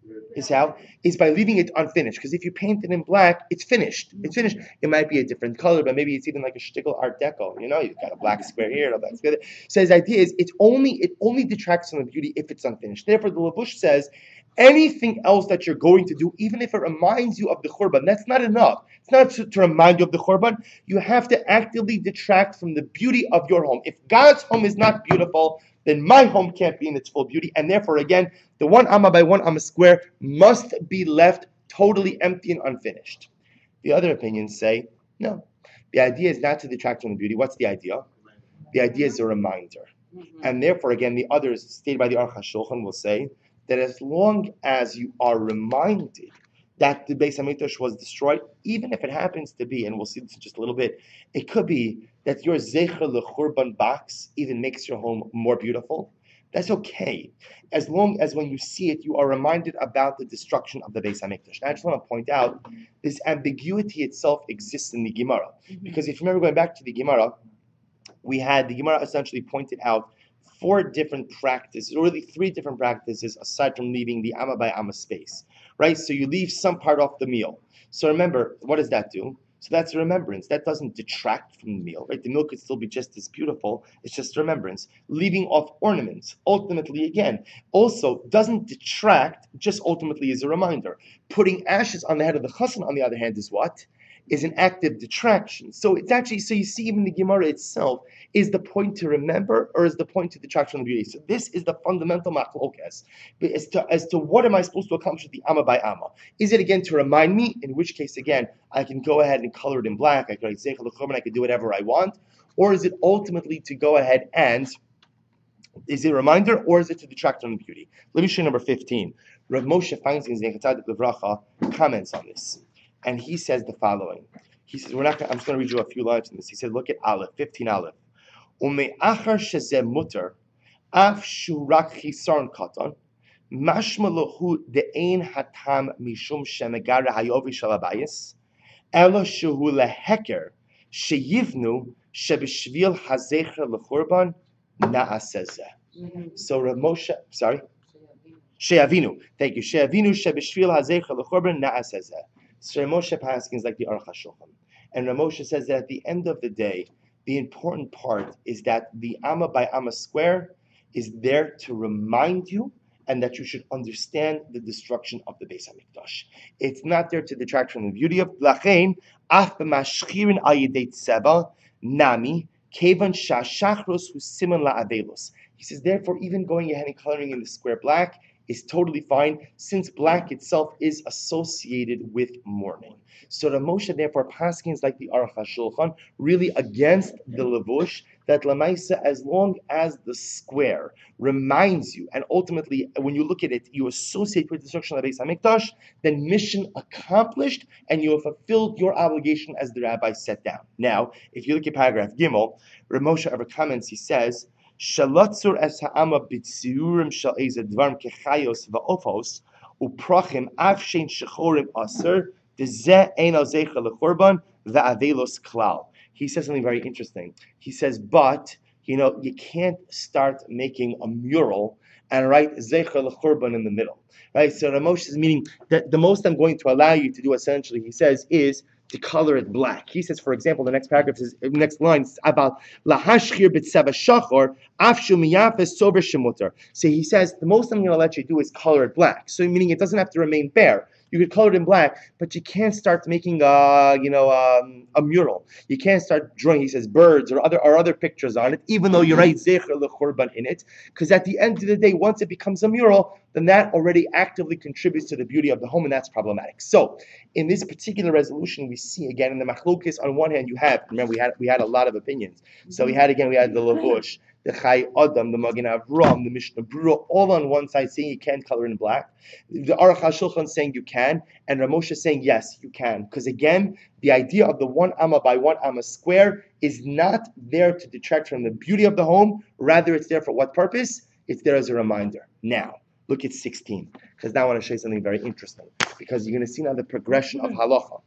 Is by leaving it unfinished. Because if you paint it in black, it's finished. It's finished. It might be a different color, but maybe it's even like a shtickle art deco. You know, you've got a black square here, a black square there. So his idea is it only detracts from the beauty if it's unfinished. Therefore, the Levush says anything else that you're going to do, even if it reminds you of the Churban, that's not enough. It's not to remind you of the Churban. You have to actively detract from the beauty of your home. If God's home is not beautiful, then my home can't be in its full beauty. And therefore, again, the one amma by one amma square must be left totally empty and unfinished. The other opinions say, no. The idea is not to detract from the beauty. What's the idea? The idea is a reminder. And therefore, again, the others, stated by the Aruch HaShulchan, will say that as long as you are reminded that the Beis HaMikdash was destroyed, even if it happens to be, and we'll see this in just a little bit, it could be that your Zecher L'Churban box even makes your home more beautiful. That's okay, as long as when you see it, you are reminded about the destruction of the Beis HaMikdash. Now, I just want to point out, this ambiguity itself exists in the Gemara. Because if you remember going back to the Gemara, the Gemara essentially pointed out 4 different practices, or really 3 different practices, aside from leaving the amma by amma space, right? So you leave some part off the meal. So remember, what does that do? So that's a remembrance. That doesn't detract from the meal, right? The meal could still be just as beautiful. It's just a remembrance. Leaving off ornaments, ultimately, again, also doesn't detract, just ultimately is a reminder. Putting ashes on the head of the chassan, on the other hand, is what? Is an active detraction. So it's actually, so you see even the Gemara itself, is the point to remember or is the point to detract from the beauty? So this is the fundamental machlokes as to what am I supposed to accomplish with the amma by amma? Is it again to remind me, in which case again, I can go ahead and color it in black, I can do whatever I want, or is it ultimately to go ahead and, is it a reminder or is it to detract from the beauty? Let me show you number 15. Rav Moshe Feinstein Zechatzaddik Levracha comments on this. And he says the following. He says, I'm just going to read you a few lines from this. He said, look at Aleph, 15 Aleph. Ume'achar shezeh muter, af shurak chisaron katan, mashma lohu de'ein hatam mishum shemegar hayovi shalabayis, elo shuhu leheker, sheyivnu shebishvil hazecher lechurban na'asezeh. So Rav Moshe, sorry? She'avinu. Thank you. She'avinu shebishvil hazecher lechurban na'asezeh. So Ramoshe Paskin is like the Aruch HaShulchan. And Ramoshe says that at the end of the day, the important part is that the Amma by Amma square is there to remind you and that you should understand the destruction of the Beis HaMikdash. It's not there to detract from the beauty of Lachain, af b'mashchirin al yedei tzeba, nami, kevan shashachros hu siman la'avelos. He says, therefore, even going ahead and coloring in the square black is totally fine, since black itself is associated with mourning. So the Moshe therefore paskins like the Aruch HaShulchan, really against the levush, that lamaisa, as long as the square reminds you, and ultimately when you look at it, you associate with the destruction of the Beis HaMikdash, then mission accomplished, and you have fulfilled your obligation as the rabbi set down. Now, if you look at paragraph Gimel, Rav Moshe ever comments, he says, Shalatzur es ha'ama b'tziurim shel eze dvarim kechayos va'ofos uprachim avshein shechorim aser dezeh ein al zecher lechorban va'avelos klal. He says something very interesting. He says, but you can't start making a mural and write zecher lechorban in the middle, right? So Ramosh is meaning that the most I'm going to allow you to do, essentially, he says, is to color it black. He says, for example, the next paragraph is next line is about lahashchir b'tzeva shachor afshu miyafes sober shemuter. So he says the most I'm going to let you do is color it black. So meaning it doesn't have to remain bare. You could color it in black, but you can't start making a mural. You can't start drawing, he says, birds or other pictures on it, even though you write zecher lechorban in it, because at the end of the day, once it becomes a mural, then that already actively contributes to the beauty of the home, and that's problematic. So, in this particular resolution, we see again in the machlokes. On one hand, you have, remember we had a lot of opinions. So we had the Lavush, the Chai Adam, the Magen Avram, the Mishnah Berurah, all on one side saying you can't color in black. The Aruch HaShulchan saying you can, and Ramosha saying yes, you can. Because again, the idea of the one amma by one amma square is not there to detract from the beauty of the home. Rather, it's there for what purpose? It's there as a reminder. Now, look at 16, because now I want to show you something very interesting, because you're going to see now the progression of halacha.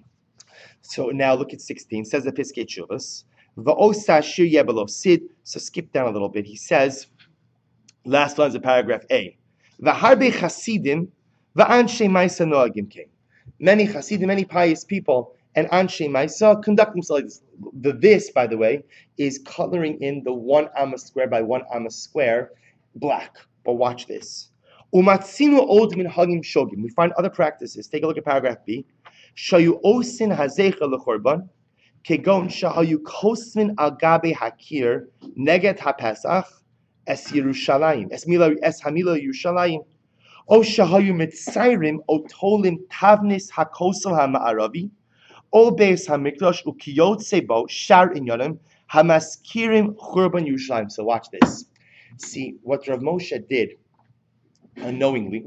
So now look at 16. Says the Piskei Teshuvos, Va'osa shir yebelo sid. So skip down a little bit. He says, last lines of paragraph A, V'harbe chasidim va'anshe ma'isa noagim kein. Many chasidim, many pious people, and anshe ma'isa conduct themselves. This, by the way, is coloring in the one amma square by one amma square black. But watch this. Umatzinu od min hagim shogim. We find other practices. Take a look at paragraph B. Shayu osin hazecha lechorban, kegon shahayu kosmin al gabe hakir neget hapesach es Yerushalayim es hamila Yerushalayim. O shahayu mitzayrim otolim tavnis hakosel hama'aravi. O beis hamikdash ukiyot sebo shar inyanim hamaskirim churban Yerushalayim. So watch this. See, what Rav Moshe did, knowingly,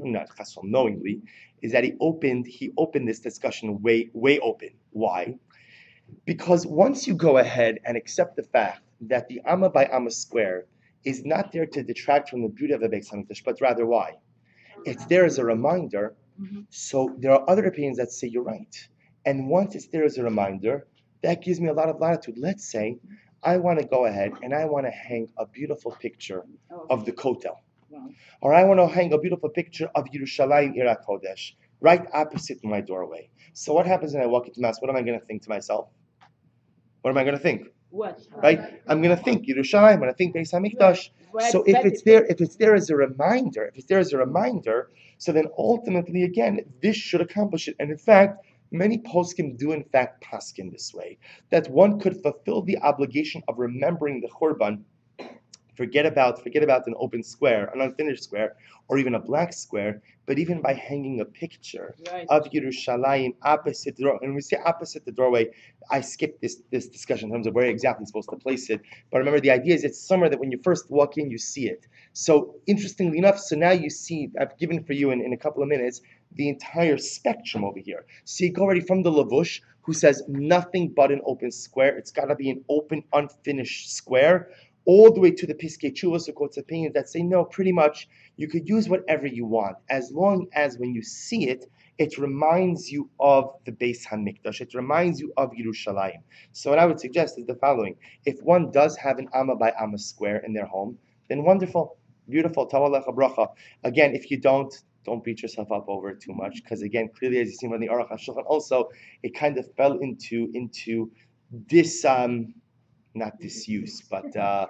is that he opened this discussion way open. Why? Because once you go ahead and accept the fact that the Amma by Amma square is not there to detract from the beauty of the Beis HaMikdash, but rather why? It's there as a reminder. So there are other opinions that say you're right. And once it's there as a reminder, that gives me a lot of latitude. Let's say I want to go ahead and I want to hang a beautiful picture of the Kotel. Or I want to hang a beautiful picture of Yerushalayim Ir HaKodesh. right opposite my doorway. So what happens when I walk into mass? What am I going to think to myself? What am I going to think? What? Right? I'm going to think Yerushalayim. I'm going to think Beis Hamikdash. So if it's there as a reminder, so then ultimately again, this should accomplish it. And in fact, many poskim do in fact paskin this way, that one could fulfill the obligation of remembering the Churban. Forget about an open square, an unfinished square, or even a black square, but even by hanging a picture of Yerushalayim opposite the doorway. And when we say opposite the doorway, I skipped this discussion in terms of where exactly you're supposed to place it. But remember, the idea is it's somewhere that when you first walk in, you see it. So interestingly enough, so now you see, I've given for you in a couple of minutes, the entire spectrum over here. So you go already from the Lavush, who says nothing but an open square. It's got to be an open, unfinished square, all the way to the Piskei Teshuvos, who quotes opinions that say, no, pretty much you could use whatever you want, as long as when you see it, it reminds you of the Beis Hamikdash. It reminds you of Yerushalayim. So what I would suggest is the following. If one does have an Amma by Amma square in their home, then wonderful, beautiful, Tawalecha Bracha. Again, if you don't beat yourself up over it too much, because again, clearly as you see from the Aruch HaShulchan, also, it kind of fell into this, not disuse, but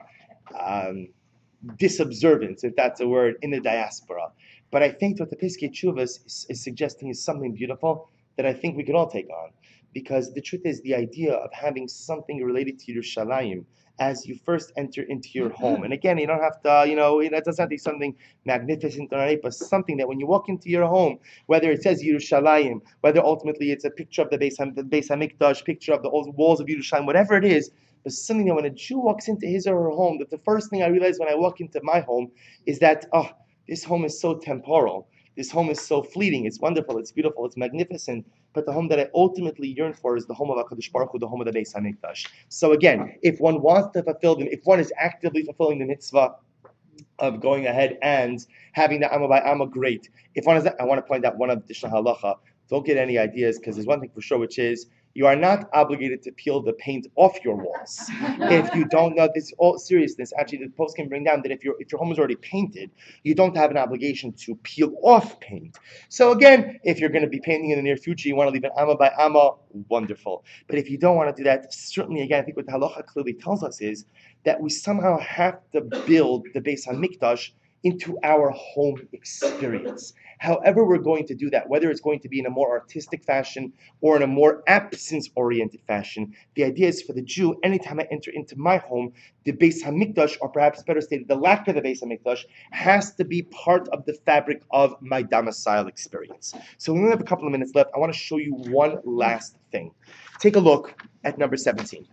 disobservance, if that's a word, in the diaspora. But I think what the Piskei Teshuvos is suggesting is something beautiful that I think we could all take on. Because the truth is, the idea of having something related to Yerushalayim as you first enter into your home. And again, you don't have to, it doesn't have to be something magnificent or anything, but something that when you walk into your home, whether it says Yerushalayim, whether ultimately it's a picture of the Beis Hamikdash, picture of the old walls of Yerushalayim, whatever it is, but something that when a Jew walks into his or her home, that the first thing I realize when I walk into my home is that, this home is so temporal. This home is so fleeting. It's wonderful. It's beautiful. It's magnificent. But the home that I ultimately yearn for is the home of HaKadosh Baruch Hu, the home of the Beis Hamikdash. So again, if one wants to fulfill them, if one is actively fulfilling the mitzvah of going ahead and having the Amma by Amma, great. If one is, I want to point out one additional halacha. Don't get any ideas, because there's one thing for sure, which is you are not obligated to peel the paint off your walls. If you don't know this, all seriousness, actually the post can bring down that if your home is already painted, you don't have an obligation to peel off paint. So again, if you're going to be painting in the near future, you want to leave an Amma by Amma, wonderful. But if you don't want to do that, certainly again, I think what the halacha clearly tells us is that we somehow have to build the Beis Hamikdash into our home experience. However we're going to do that, whether it's going to be in a more artistic fashion or in a more absence-oriented fashion, the idea is for the Jew, anytime I enter into my home, the Beis Hamikdash, or perhaps better stated, the lack of the Beis Hamikdash, has to be part of the fabric of my domicile experience. So we only have a couple of minutes left. I want to show you one last thing. Take a look at number 17.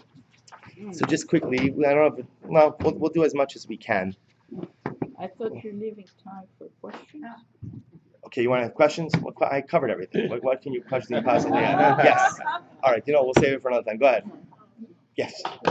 So just quickly, I don't know if, we'll do as much as we can. I thought you're leaving time for questions. Okay, you want to have questions? I covered everything. What can you possibly have? Yes. All right, we'll save it for another time. Go ahead. Yes. I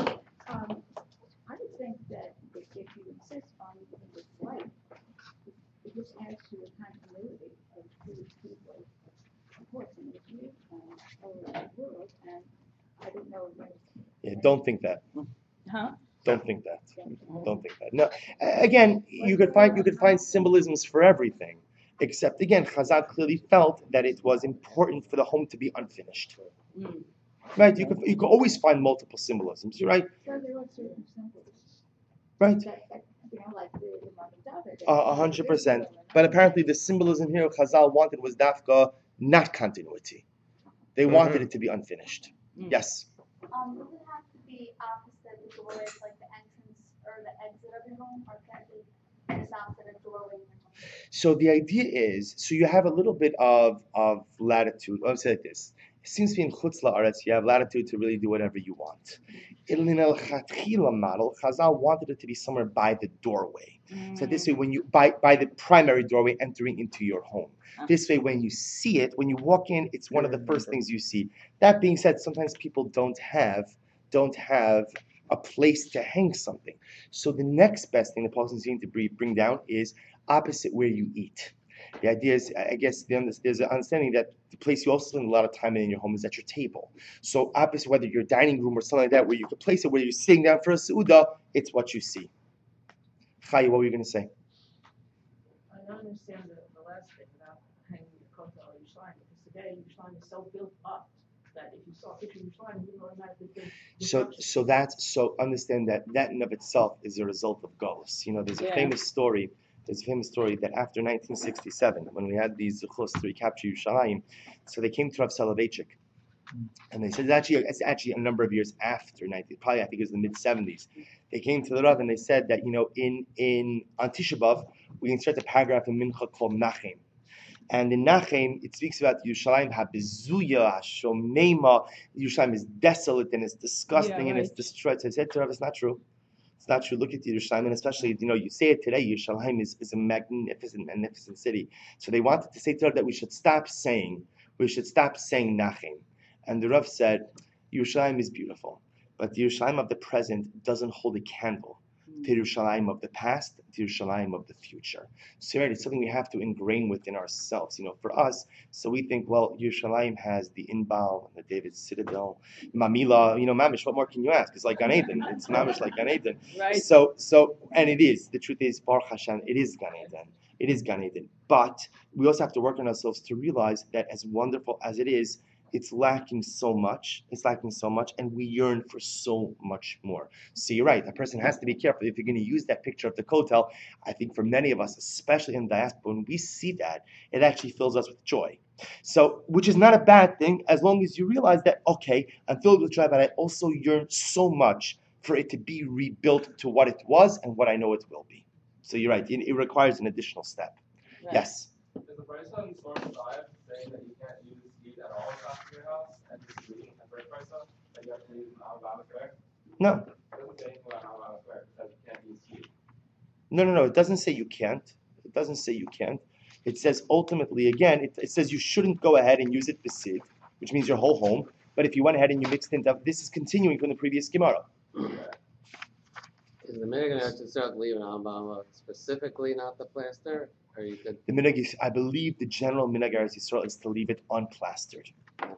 would think that if you insist on living this life, it just adds to the continuity of Jewish people, of course, in the Jewish all around the world, and I don't know when. Yeah, don't think that. Huh? Don't think that. Don't think that. No. Again, you could find symbolisms for everything, except again, Chazal clearly felt that it was important for the home to be unfinished. Right? You could always find multiple symbolisms. You're right. So there are certain symbols. Right. That, like the mom and daughter. 100%. But apparently, the symbolism here Chazal wanted was dafka, not continuity. They wanted it to be unfinished. Yes. Does it have to be opposite the doorways, like the entrance or the exit of your home, or can it be just opposite a doorway in your home? So the idea is, so you have a little bit of latitude. I'll say like this. It seems to be in Chutz La'aretz, you have latitude to really do whatever you want. In El Chatchila model, Chazal wanted it to be somewhere by the doorway. So this way, when you by the primary doorway entering into your home. This way, when you see it, when you walk in, it's one of the first things you see. That being said, sometimes people don't have a place to hang something. So the next best thing the Paul's going to bring down is opposite where you eat. The idea is, I guess, there's an understanding that the place you also spend a lot of time in your home is at your table. So opposite whether your dining room or something like that, where you could place it, where you're sitting down for a seudah, it's what you see. Chaya, what were you going to say? I don't understand the last thing about hanging the kotel today, Yerushalayim is so built up that if you saw a picture of Yerushalayim, you would automatically think. So understand that in of itself is a result of Golus. There's a famous story. There's a famous story that after 1967, when we had these Zuchos to recapture Yerushalayim, so they came to Rav Soloveitchik, and they said it's actually a number of years after 19, probably I think it was the mid 70s. They came to the Rav and they said that in on Tisha B'Av we insert a paragraph in Mincha called Nachem. And in Nachem, it speaks about Yerushalayim habezuya, hashomeima. Yerushalayim is desolate and it's disgusting and it's destroyed. So I said to Rav, it's not true. It's not true. Look at Yerushalayim, and especially, you say it today, Yerushalayim is a magnificent city. So they wanted to say to Rav that we should stop saying Nachem. And the Rav said, Yerushalayim is beautiful, but the Yerushalayim of the present doesn't hold a candle to Yerushalayim of the past, to Yerushalayim of the future. So it's something we have to ingrain within ourselves. For us, so we think, well, Yerushalayim has the Inbal, the David Citadel, Mamila, Mamish, what more can you ask? It's like Gan Eden. It's Mamish like Gan Eden. Right. So, and it is. The truth is, Baruch Hashem, it is Gan Eden. It is Gan Eden. But we also have to work on ourselves to realize that as wonderful as it is, it's lacking so much. And we yearn for so much more. So you're right. A person has to be careful. If you're going to use that picture of the Kotel, I think for many of us, especially in diaspora, when we see that, it actually fills us with joy. So, which is not a bad thing, as long as you realize that, okay, I'm filled with joy, but I also yearn so much for it to be rebuilt to what it was and what I know it will be. So you're right. It requires an additional step. Right. Yes. Is the price on source 5 saying that you can't use heat at all after your house and just reading the first price up, that you have to use Alabama Square? No. It doesn't say anything about Alabama Square. It says you can't use heat. No. It doesn't say you can't. It says ultimately, again, it says you shouldn't go ahead and use it besid, which means your whole home. But if you went ahead and you mixed it up, this is continuing from the previous Gemara. Is the minhag to start leaving Alabama specifically not the plaster? Or you could... The minhag is, I believe the general minhag Eretz Yisrael is to leave it unplastered.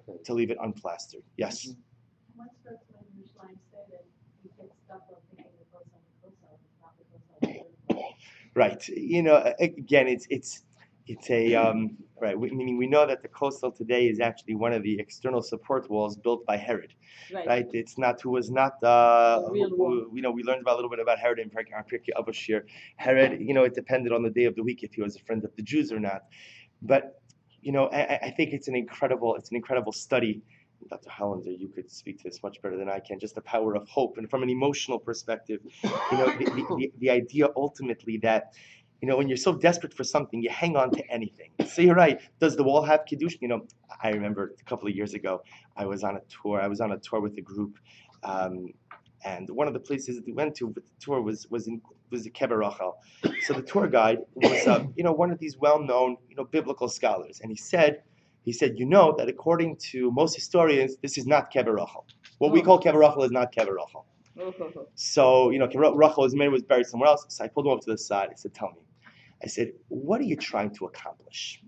Yes. Once starts when Yerushalayim said that you get stuff up thinking it goes on the Kosel, it's not the Kosel. Right. Again, it's a right. Meaning we know that the Kosel today is actually one of the external support walls built by Herod. Right. It's not who was not. We learned about a little bit about Herod in our Pirkei Avos Shir. Herod, it depended on the day of the week if he was a friend of the Jews or not. But I think it's an incredible study. Dr. Hollander, you could speak to this much better than I can. Just the power of hope, and from an emotional perspective, the idea ultimately that. When you're so desperate for something, you hang on to anything. So you're right. Does the wall have kiddush? I remember a couple of years ago, I was on a tour with a group, and one of the places that we went to with the tour was the Kever Rachel. So the tour guide was, one of these well-known, biblical scholars, and he said, that according to most historians, this is not Kever Rachel. What we call Kever Rachel is not Kever Rachel. So, Kever Rachel, was buried somewhere else. So I pulled him up to the side. I said, tell me. I said, what are you trying to accomplish?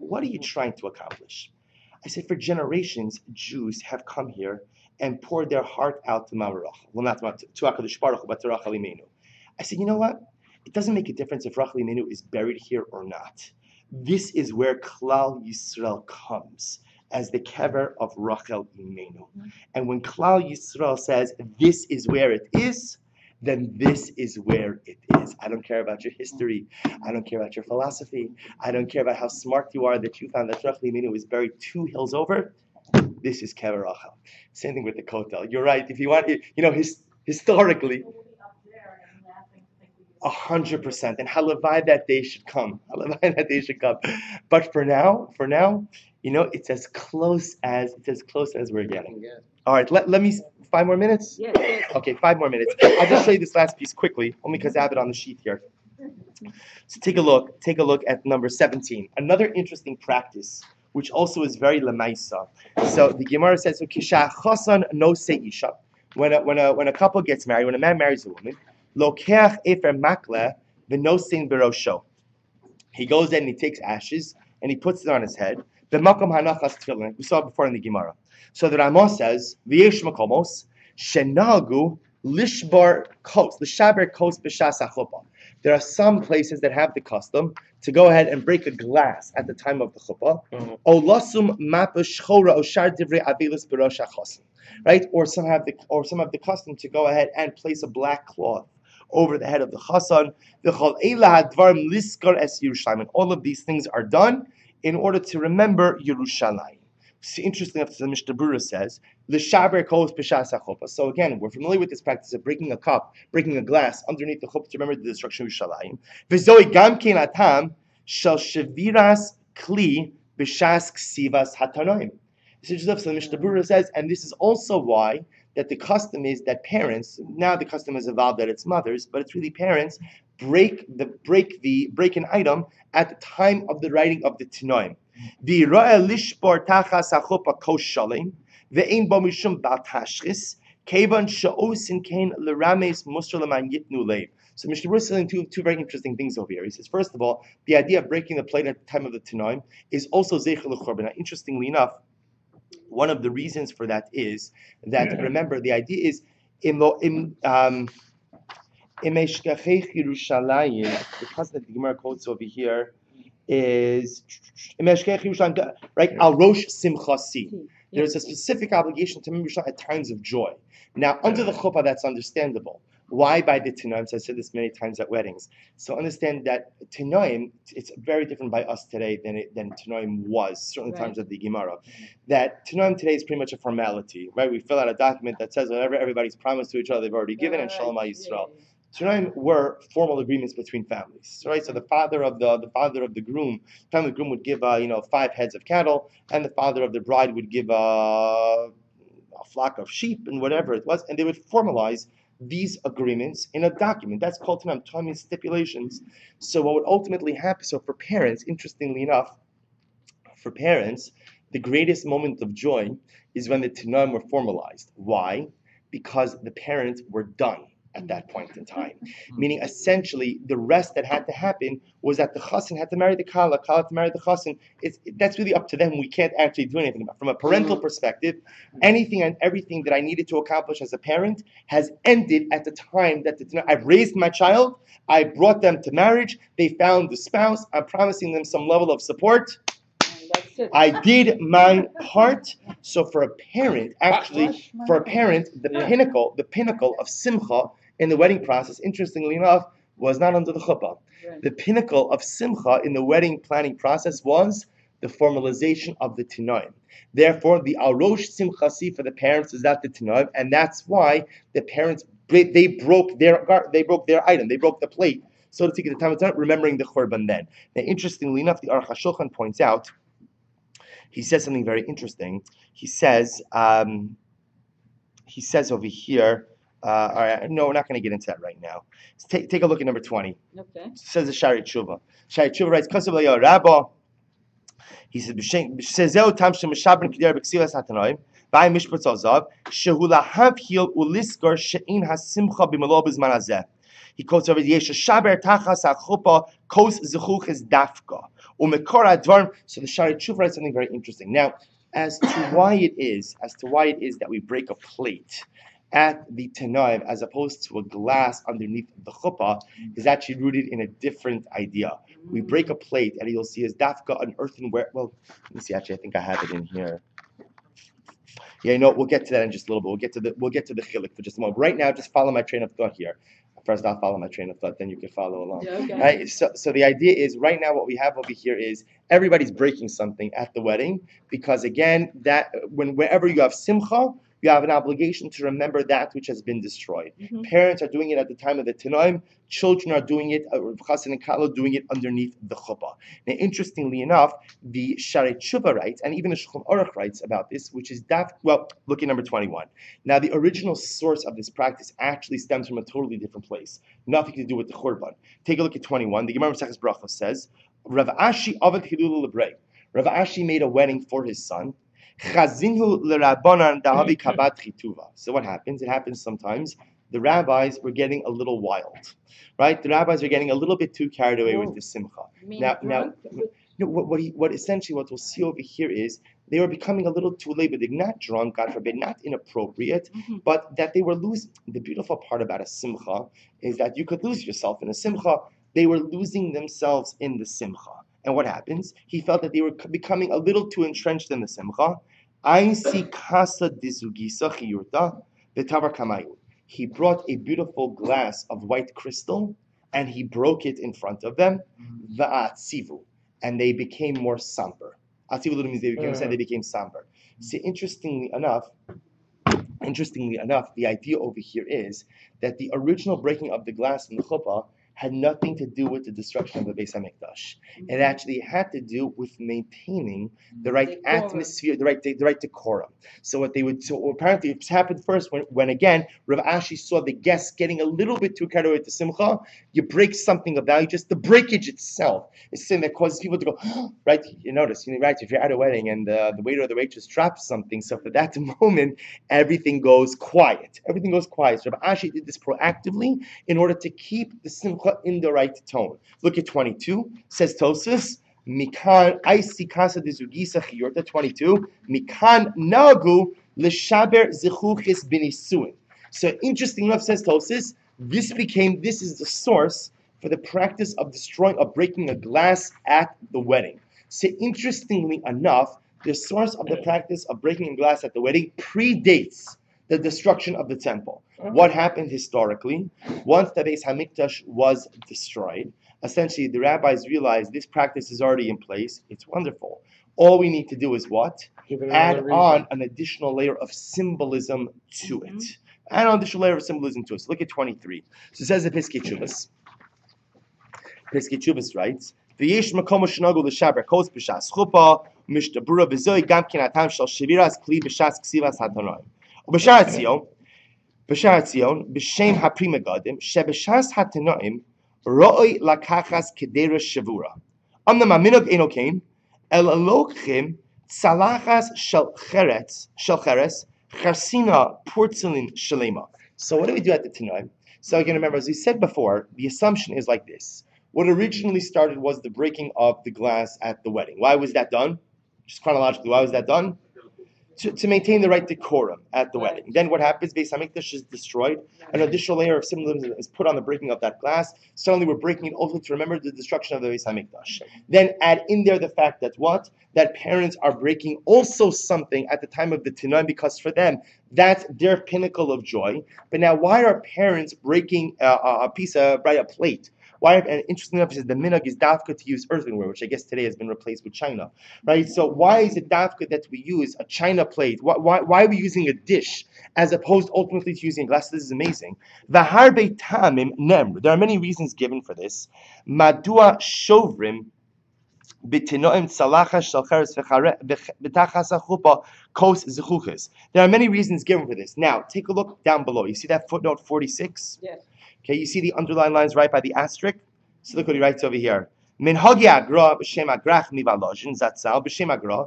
I said, for generations, Jews have come here and poured their heart out to Ma'amar Rachel. Well, not to HaKadosh Baruch Hu, but to Rachel Imenu. I said, you know what? It doesn't make a difference if Rachel Imenu is buried here or not. This is where Klal Yisrael comes as the kever of Rachel Imenu. And when Klal Yisrael says, this is where it is, then this is where it is. I don't care about your history. I don't care about your philosophy. I don't care about how smart you are that you found that Rachel Imenu is buried 2 hills over. This is Kever Rachel. Same thing with the Kotel. You're right. If you want, historically, 100%. And halavai that day should come. But for now, it's as close as we're getting. All right, let me 5 more minutes? Yes. Okay, 5 more minutes. I'll just show you this last piece quickly, only because I have it on the sheet here. So take a look at number 17. Another interesting practice, which also is very lemaisa. So the Gemara says, so kisha chosan no se isha. When a couple gets married, when a man marries a woman, lokeach efer makle v'nosin berosho. He goes in and he takes ashes and he puts it on his head. B'makom hanachas tefillin. We saw it before in the Gemara. So the Ramah says, v'yesh makomos shenagu lishbar kos, l'shaber kos b'shas hachuppah. There are some places that have the custom to go ahead and break a glass at the time of the chuppah. Olasum mapa shchora oshar divrei avilas b'rosh hachosin. Right? Or some have the custom to go ahead and place a black cloth over the head of the chasan. And all of these things are done in order to remember Yerushalayim. Interesting enough, the Mishnah Berurah says, the shaber kos b'shas hachuppah. So again, we're familiar with this practice of breaking a cup, breaking a glass underneath the chuppah to remember the destruction of Yerushalayim. V'zoi gam kein atam shel sheviras kli b'shas ksivas hatanoim. This is just the Mishnah Berurah says, and this is also why that the custom is that parents, now the custom has evolved that it's mothers, but it's really parents, break an item at the time of the writing of the Tinoim. V'yira'eh lishbor tachas hachuppah kos shalim, ve'ein bo mishum bal tashchis, kevan she'osin kein l'rames musar l'man yitnu leiv. So Mishnah Berurah is saying two very interesting things over here. He says, first of all, the idea of breaking the plate at the time of the Tinoim is also zeicher l'chorban. Now, interestingly enough, one of the reasons for that is that, remember, the idea is the cousin that the Gemara quotes over here is right al rosh simchasi. There's a specific obligation to remember at times of joy. Now, under the chuppah, that's understandable. Why by the Tanoim? So I said this many times at weddings. So understand that Tanoim, it's very different by us today than Tanoim was, certainly times of the Gemara. That Tanoim today is pretty much a formality, right? We fill out a document that says whatever everybody's promised to each other, they've already given, and Shalom Yisrael. Tanoim were formal agreements between families, right? So the father of the groom would give 5 heads of cattle, and the father of the bride would give a flock of sheep and whatever it was, and they would formalize these agreements in a document. That's called Tanoim stipulations. So what would ultimately happen, so for parents, interestingly enough, the greatest moment of joy is when the Tanoim were formalized. Why? Because the parents were done at that point in time. Meaning, essentially, the rest that had to happen was that the chassan had to marry the kala had to marry the chassan. That's really up to them. We can't actually do anything about it. From a parental perspective, anything and everything that I needed to accomplish as a parent has ended at the time that I've raised my child, I brought them to marriage, they found the spouse, I'm promising them some level of support. I did my part. So for a parent, the pinnacle of simcha in the wedding process, interestingly enough, was not under the chuppah. Right. The pinnacle of simcha in the wedding planning process was the formalization of the tinoim. Therefore, the arosh simchasi for the parents is that the tinoim, and that's why the parents they broke their item, they broke the plate, so to speak, at the time of time, remembering the churban then. Now, interestingly enough, the Aruch HaShulchan points out. He says something very interesting. He says over here. All right, no, we're not going to get into that right now. Take a look at number 20. Okay. It says the Shari Tshuva. Shari Tshuva writes, "Kasav le'yah Rabba." He says, "Shezeu tam shemishabrin k'der b'ksilas hatanoim by mishpat zazav shehu lahavhil uliskor she'in hasimcha b'malo b'zman hazeh." He quotes over the Yesha Shaber Tachas HaChuppah Kos Zechuches Dafka Umekor Advarm. So the Shari Tshuva writes something very interesting. Now, as to why it is that we break a plate at the Tanoim as opposed to a glass underneath the chuppah is actually rooted in a different idea. We break a plate, and you'll see as Dafka, an earthenware. Well, let me see. Actually, I think I have it in here. Yeah, we'll get to that in just a little bit. We'll get to the chiluk for just a moment. Right now, just follow my train of thought here. First, I'll follow my train of thought, then you can follow along. Yeah, okay. Right? So the idea is, right now, what we have over here is everybody's breaking something at the wedding, because again, that whenever you have simcha, you have an obligation to remember that which has been destroyed. Mm-hmm. Parents are doing it at the time of the Tanoim. Children are doing it, Chassan and Kala doing it underneath the chuppah. Now, interestingly enough, the Shari Tshuva writes, and even the Shulchan Aruch writes about this, which is look at number 21. Now, the original source of this practice actually stems from a totally different place. Nothing to do with the Churban. Take a look at 21. The Gemara Maseches Brachos says, Rav Ashi Avad Hilul Lebrei. Rav Ashi made a wedding for his son. So what happens? It happens sometimes. The rabbis were getting a little wild, right? The rabbis are getting a little bit too carried away with the simcha. What we'll see over here is they were becoming a little too labored, not drunk, God forbid, not inappropriate, but that they were losing. The beautiful part about a simcha is that you could lose yourself in a simcha. they were losing themselves in the simcha. And what happens? He felt that they were becoming a little too entrenched in the simcha. Aisi kasa dizugisa chiyurta v'tavar kamayu. He brought a beautiful glass of white crystal and he broke it in front of them. Va'atzivu. And they became more somber. Atzivu literally means they became somber. See, interestingly enough, the idea over here is that the original breaking of the glass in the chuppah had nothing to do with the destruction of the Beis Hamikdash. It actually had to do with maintaining the right atmosphere, the right decorum. So apparently it happened first when again Rav Ashi saw the guests getting a little bit too carried away with the simcha. You break something of value, just the breakage itself is something that causes people to go, right? You notice, right? If you're at a wedding and the waiter or the waitress drops something, so for that moment everything goes quiet. Everything goes quiet. So Rav Ashi did this proactively in order to keep the simcha in the right tone. Look at 22. Says Tosfos, Mikan Aisi Kasa de Zugisa Chiyurta 22. Mikan Nagu L'Shaber Zichuchis Binisuin. So interesting enough, says Tosfos, this is the source for the practice of breaking a glass at the wedding. So interestingly enough, the source of the practice of breaking a glass at the wedding predates the destruction of the temple. What happened historically? Once the Beis Hamikdash was destroyed, essentially the rabbis realized this practice is already in place. It's wonderful. All we need to do is what? Add on an additional layer of symbolism to it. Add on an additional layer of symbolism to it. So look at 23. So it says the Piskei Teshuvos. Piskei Teshuvos writes, V'yesh makom shenagul l'shaber kos b'shas chuppah mishtabura v'zoi gam kin atam shel shaviras kli b'shas ksivas hatonoim. B'shar Tzion, b'shem hapri megadim, sheb'shas hatanoim, ro'oi lakachas kedera shavura. Amnam aminog enokein, el alochim tzalachas shel cheres, charsina porcelain shalema. So what do we do at the Tanoim? So again, remember, as we said before, the assumption is like this. What originally started was the breaking of the glass at the wedding. Why was that done? Just chronologically, why was that done? To maintain the right decorum at the wedding. Then what happens? Beis Hamikdash is destroyed. An additional layer of symbolism is put on the breaking of that glass. Suddenly we're breaking it also to remember the destruction of the Beis Hamikdash. Then add in there the fact that what? That parents are breaking also something at the time of the Tanoim, because for them, that's their pinnacle of joy. But now why are parents breaking a plate? Why? And interesting enough, is the minhag is dafka to use earthenware, which I guess today has been replaced with china, right? So why is it dafka that we use a china plate? Why are we using a dish as opposed ultimately to using glass? This is amazing. V'harbe tamim nemr. There are many reasons given for this. Madua shovrim b'tinoim tzalachas shalcheres v'tachas achupa kos zechuches. There are many reasons given for this. Now, take a look down below. You see that footnote 46? Yes. Okay, you see the underlined lines right by the asterisk? So look what he writes over here. Min hagi agra b'shem agrach mivalojin zatzal b'shem agra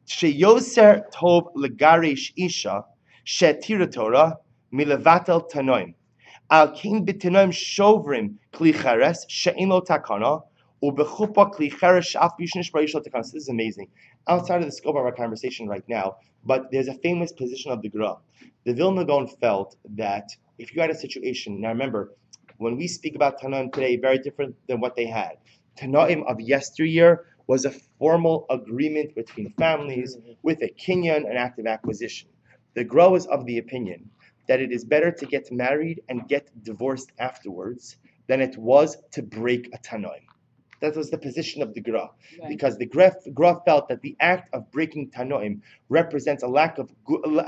sheyoser tov legarish isha shetira Torah milevatel tanoim al kin b'tanoim shovrim kli cheres she'in lo takana u'bechupa kli cheres she'af b'yishnish b'yishlo takana. This is amazing. Outside of the scope of our conversation right now, but there's a famous position of the Gra. The Vilna Gaon felt that if you had a situation, now remember, when we speak about Tanoim today, very different than what they had. Tanoim of yesteryear was a formal agreement between families with a kinyan, an act of acquisition. The Gra was of the opinion that it is better to get married and get divorced afterwards than it was to break a Tanoim. That was the position of the Gra, because the Gra felt that the act of breaking Tanoim represents a lack of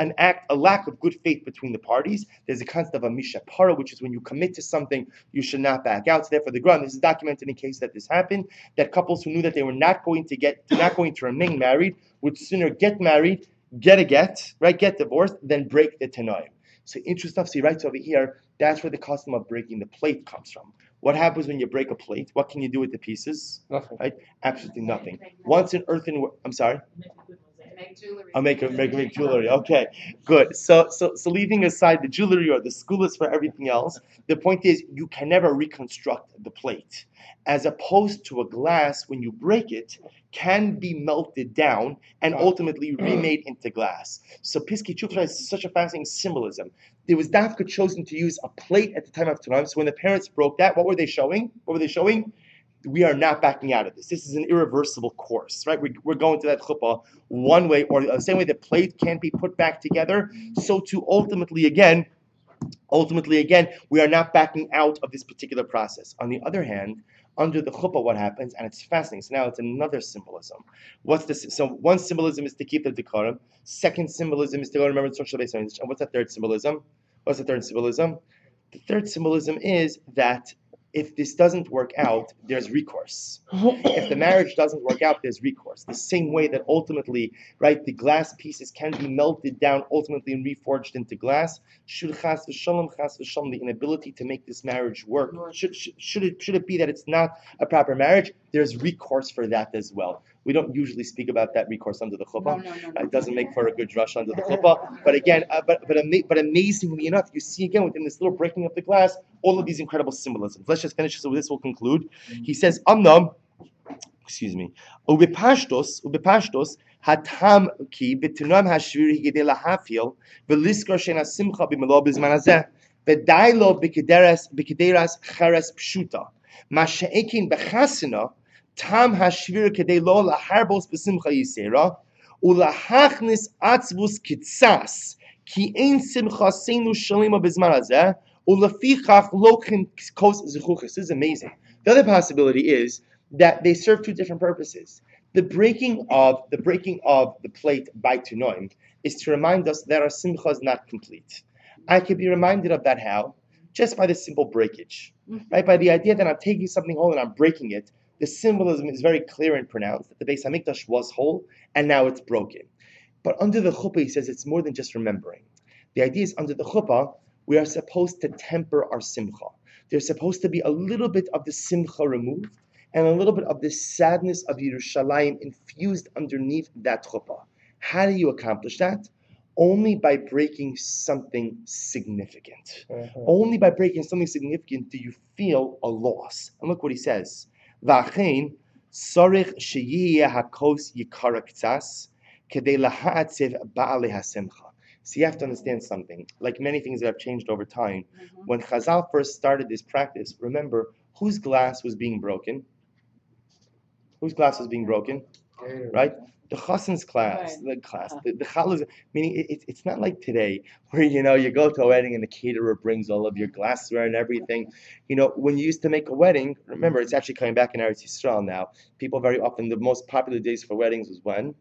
good faith between the parties. There's a concept of a mishapara, which is when you commit to something, you should not back out. So therefore, the Gra, and this is documented in case that this happened, that couples who knew that they were not going to remain married would sooner get married, get divorced, than break the Tanoim. So interesting stuff. So he writes over here, that's where the custom of breaking the plate comes from. What happens when you break a plate? What can you do with the pieces? Nothing. Right? Absolutely nothing. Once an earthenware, I'm sorry? make jewelry. I'll make jewelry. Okay, good. So leaving aside the jewelry or the skulas for everything else, the point is you can never reconstruct the plate. As opposed to a glass, when you break it, can be melted down and ultimately remade into glass. So Piskei Tshuva is such a fascinating symbolism. There was Dafka chosen to use a plate at the time of Tanam. So when the parents broke that, what were they showing? We are not backing out of this. This is an irreversible course, right? We're going to that chuppah one way or the same way the plate can't be put back together. So to ultimately again, we are not backing out of this particular process. On the other hand, under the chuppah, what happens? And it's fascinating. So now it's another symbolism. What's this? So one symbolism is to keep the decorum. Second symbolism is to go remember the social base. And what's the third symbolism? The third symbolism is that if this doesn't work out, there's recourse. If the marriage doesn't work out, there's recourse. The same way that ultimately, right, the glass pieces can be melted down ultimately and reforged into glass. Should chas v'shalom, the inability to make this marriage work, should it be that it's not a proper marriage, there's recourse for that as well. We don't usually speak about that recourse under the chuppah. No. It doesn't make for a good drush under the chuppah. But again, but amazingly enough, you see again within this little breaking of the glass, all of these incredible symbolisms. Let's just finish, so this will conclude. He says, Ubipashtos, hatam ki b'tinam hashviri higedei lahafil v'liskor she'ena simcha b'melo b'zman hazeh v'dai lo b'kederas cheres pshuta ma she'ekin b'chasina tam hashvir kedei lo laharbos b'simcha yisera ulahachnis atzvus kitzas ki ein simcha seinu shalima b'zman hazeh ulafichach lochin kos zechuchas. This is amazing. The other possibility is that they serve two different purposes. The breaking of the plate by Tunoim is to remind us that our simcha is not complete. I could be reminded of that how? Just by the simple breakage. Right? By the idea that I'm taking something whole and I'm breaking it, the symbolism is very clear and pronounced that the Beis Hamikdash was whole and now it's broken. But under the chuppah, he says it's more than just remembering. The idea is under the chuppah, we are supposed to temper our simcha. There's supposed to be a little bit of the simcha removed and a little bit of the sadness of Yerushalayim infused underneath that chuppah. How do you accomplish that? Only by breaking something significant. Only by breaking something significant do you feel a loss. And look what he says. V'achein sarich sheyiyeh hakos yikara k'tzas kedei laha'atziv ba'alei hasimcha. So you have to understand something. Like many things that have changed over time, when Chazal first started this practice, remember, whose glass was being broken? Whose glass was being broken? Right? The chassan's class, the challah. Meaning, it's not like today where you go to a wedding and the caterer brings all of your glassware and everything. When you used to make a wedding, remember, it's actually coming back in Eretz Yisrael now. People very often, the most popular days for weddings was when?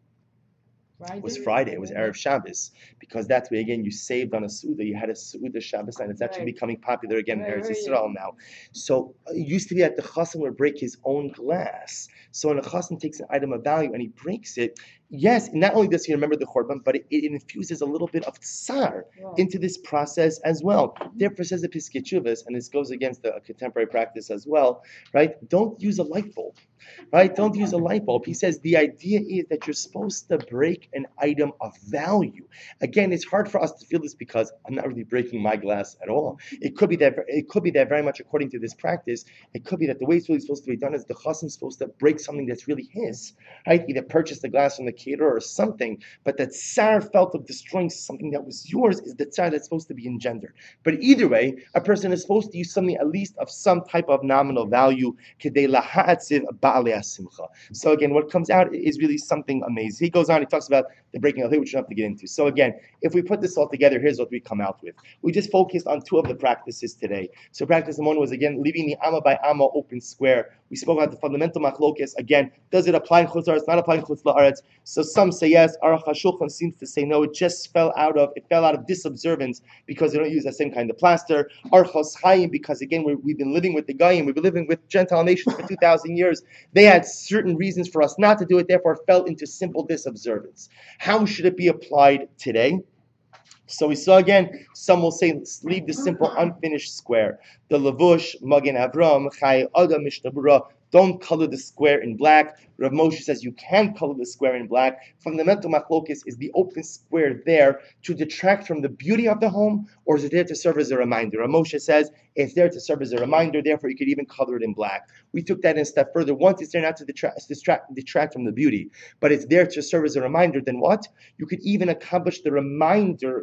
It was Friday. It was Erev Shabbos, because that's where again you saved on a Suda. You had a Suda Shabbos, and it's actually becoming popular again in Eretz Yisrael now. So it used to be that the chassan would break his own glass. So when a chassan takes an item of value and he breaks it, yes, not only does he remember the korban, but it infuses a little bit of tsar into this process as well. Therefore, says the Piskei Teshuvos, and this goes against the contemporary practice as well, right? Don't use a light bulb, right? Don't use a light bulb. He says the idea is that you're supposed to break an item of value. Again, it's hard for us to feel this because I'm not really breaking my glass at all. It could be that very much according to this practice, it could be that the way it's really supposed to be done is the chassan's supposed to break something that's really his, right? Either purchase the glass from the caterer or something, but that tsar felt of destroying something that was yours is the tsar that's supposed to be engendered. But either way, a person is supposed to use something at least of some type of nominal value. So again, what comes out is really something amazing. He goes on, he talks about the breaking of the which we don't have to get into. So again, if we put this all together, here's what we come out with. We just focused on two of the practices today. So practice number one was again leaving the Amma by Amma open square. We spoke about the fundamental machlokes. Again, does it apply in Chutz La'aretz? Not apply in Chutz La'aretz. So some say yes. Aruch HaShulchan seems to say no. It just fell out of disobservance because they don't use that same kind of plaster. Aruch HaChaim, because again we've been living with the Goyim, we've been living with Gentile nations for 2,000 years. They had certain reasons for us not to do it. Therefore, it fell into simple disobservance. How should it be applied today? So we saw again, some will say, leave the simple unfinished square. The Lavush, Magen Avram, Chai Adam, Mishnah Berurah, don't color the square in black. Rav Moshe says you can color the square in black. Fundamental machlokes is the open square there to detract from the beauty of the home, or is it there to serve as a reminder? Rav Moshe says it's there to serve as a reminder, therefore you could even color it in black. We took that in a step further. Once it's there not to detract from the beauty, but it's there to serve as a reminder, then what? You could even accomplish the reminder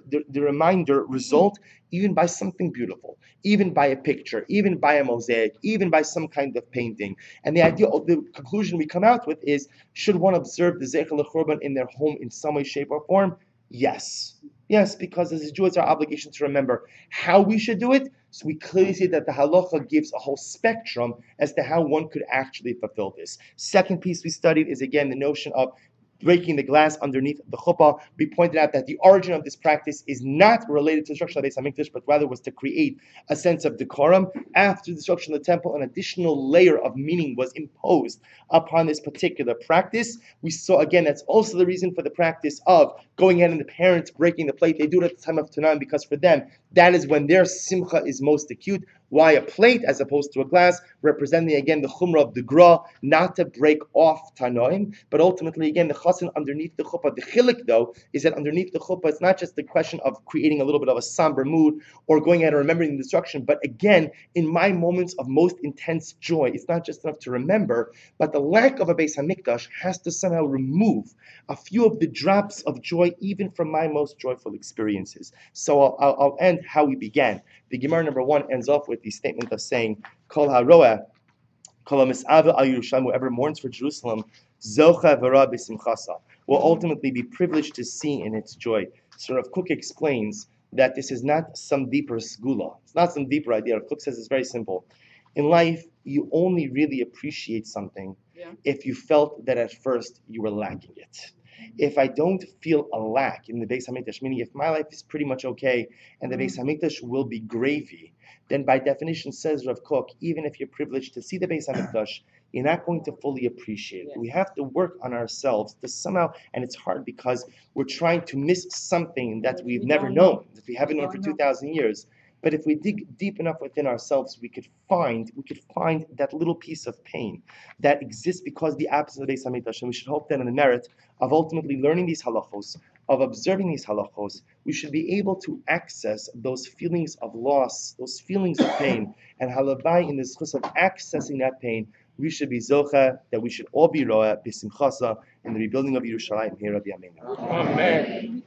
result even by something beautiful, even by a picture, even by a mosaic, even by some kind of painting. And the conclusion we come out with is, should one observe the Zecher L'Churban in their home in some way, shape, or form? Yes. Yes, because as a Jew, it's our obligation to remember how we should do it. So we clearly see that the halacha gives a whole spectrum as to how one could actually fulfill this. Second piece we studied is, again, the notion of breaking the glass underneath the chuppah. We pointed out that the origin of this practice is not related to the destruction of the Beis Hamikdash, but rather was to create a sense of decorum. After the destruction of the temple, an additional layer of meaning was imposed upon this particular practice. We saw, again, that's also the reason for the practice of going ahead and the parents breaking the plate. They do it at the time of Tanan because for them, that is when their simcha is most acute. Why a plate as opposed to a glass? Representing again the chumrah of the gra, not to break off tanoim, but ultimately again the chassan underneath the chuppah. The chilik though is that underneath the chuppah it's not just the question of creating a little bit of a somber mood or going ahead and remembering the destruction, but again in my moments of most intense joy, it's not just enough to remember, but the lack of a Beis Hamikdash has to somehow remove a few of the drops of joy even from my most joyful experiences. So I'll end how we began. The Gemara number 1 ends off with the statement of saying, Kol haroeh, kol hamis'ava al Yerushalayim, whoever mourns for Jerusalem, zocha v'ra b'simchasa, will ultimately be privileged to see in its joy. So Rav Kook explains that this is not some deeper segula. It's not some deeper idea. Rav Kook says it's very simple. In life, you only really appreciate something if you felt that at first you were lacking it. If I don't feel a lack in the Beis Hamikdash, meaning if my life is pretty much okay and the Beis Hamikdash will be gravy, then by definition, says Rav Kook, even if you're privileged to see the Beis Hamikdash, you're not going to fully appreciate it. We have to work on ourselves to somehow, and it's hard because we're trying to miss something that we've never known, that we haven't known for 2,000 years. But if we dig deep enough within ourselves, we could find that little piece of pain that exists because of the absence of the Beis Hamikdash. And we should hope that in the merit of ultimately learning these halachos, of observing these halachos, we should be able to access those feelings of loss, those feelings of pain, and halabai in this chus of accessing that pain, we should be zocha, that we should all be roa b'simchasa in the rebuilding of Yerushalayim here at Yameinu. Amen.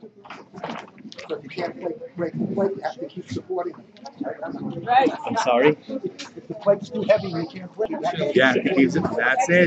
But you can't break the plate, you have to keep supporting it. I'm sorry? If the plate's too heavy, you can't break it. Yeah, it keeps it. That's it.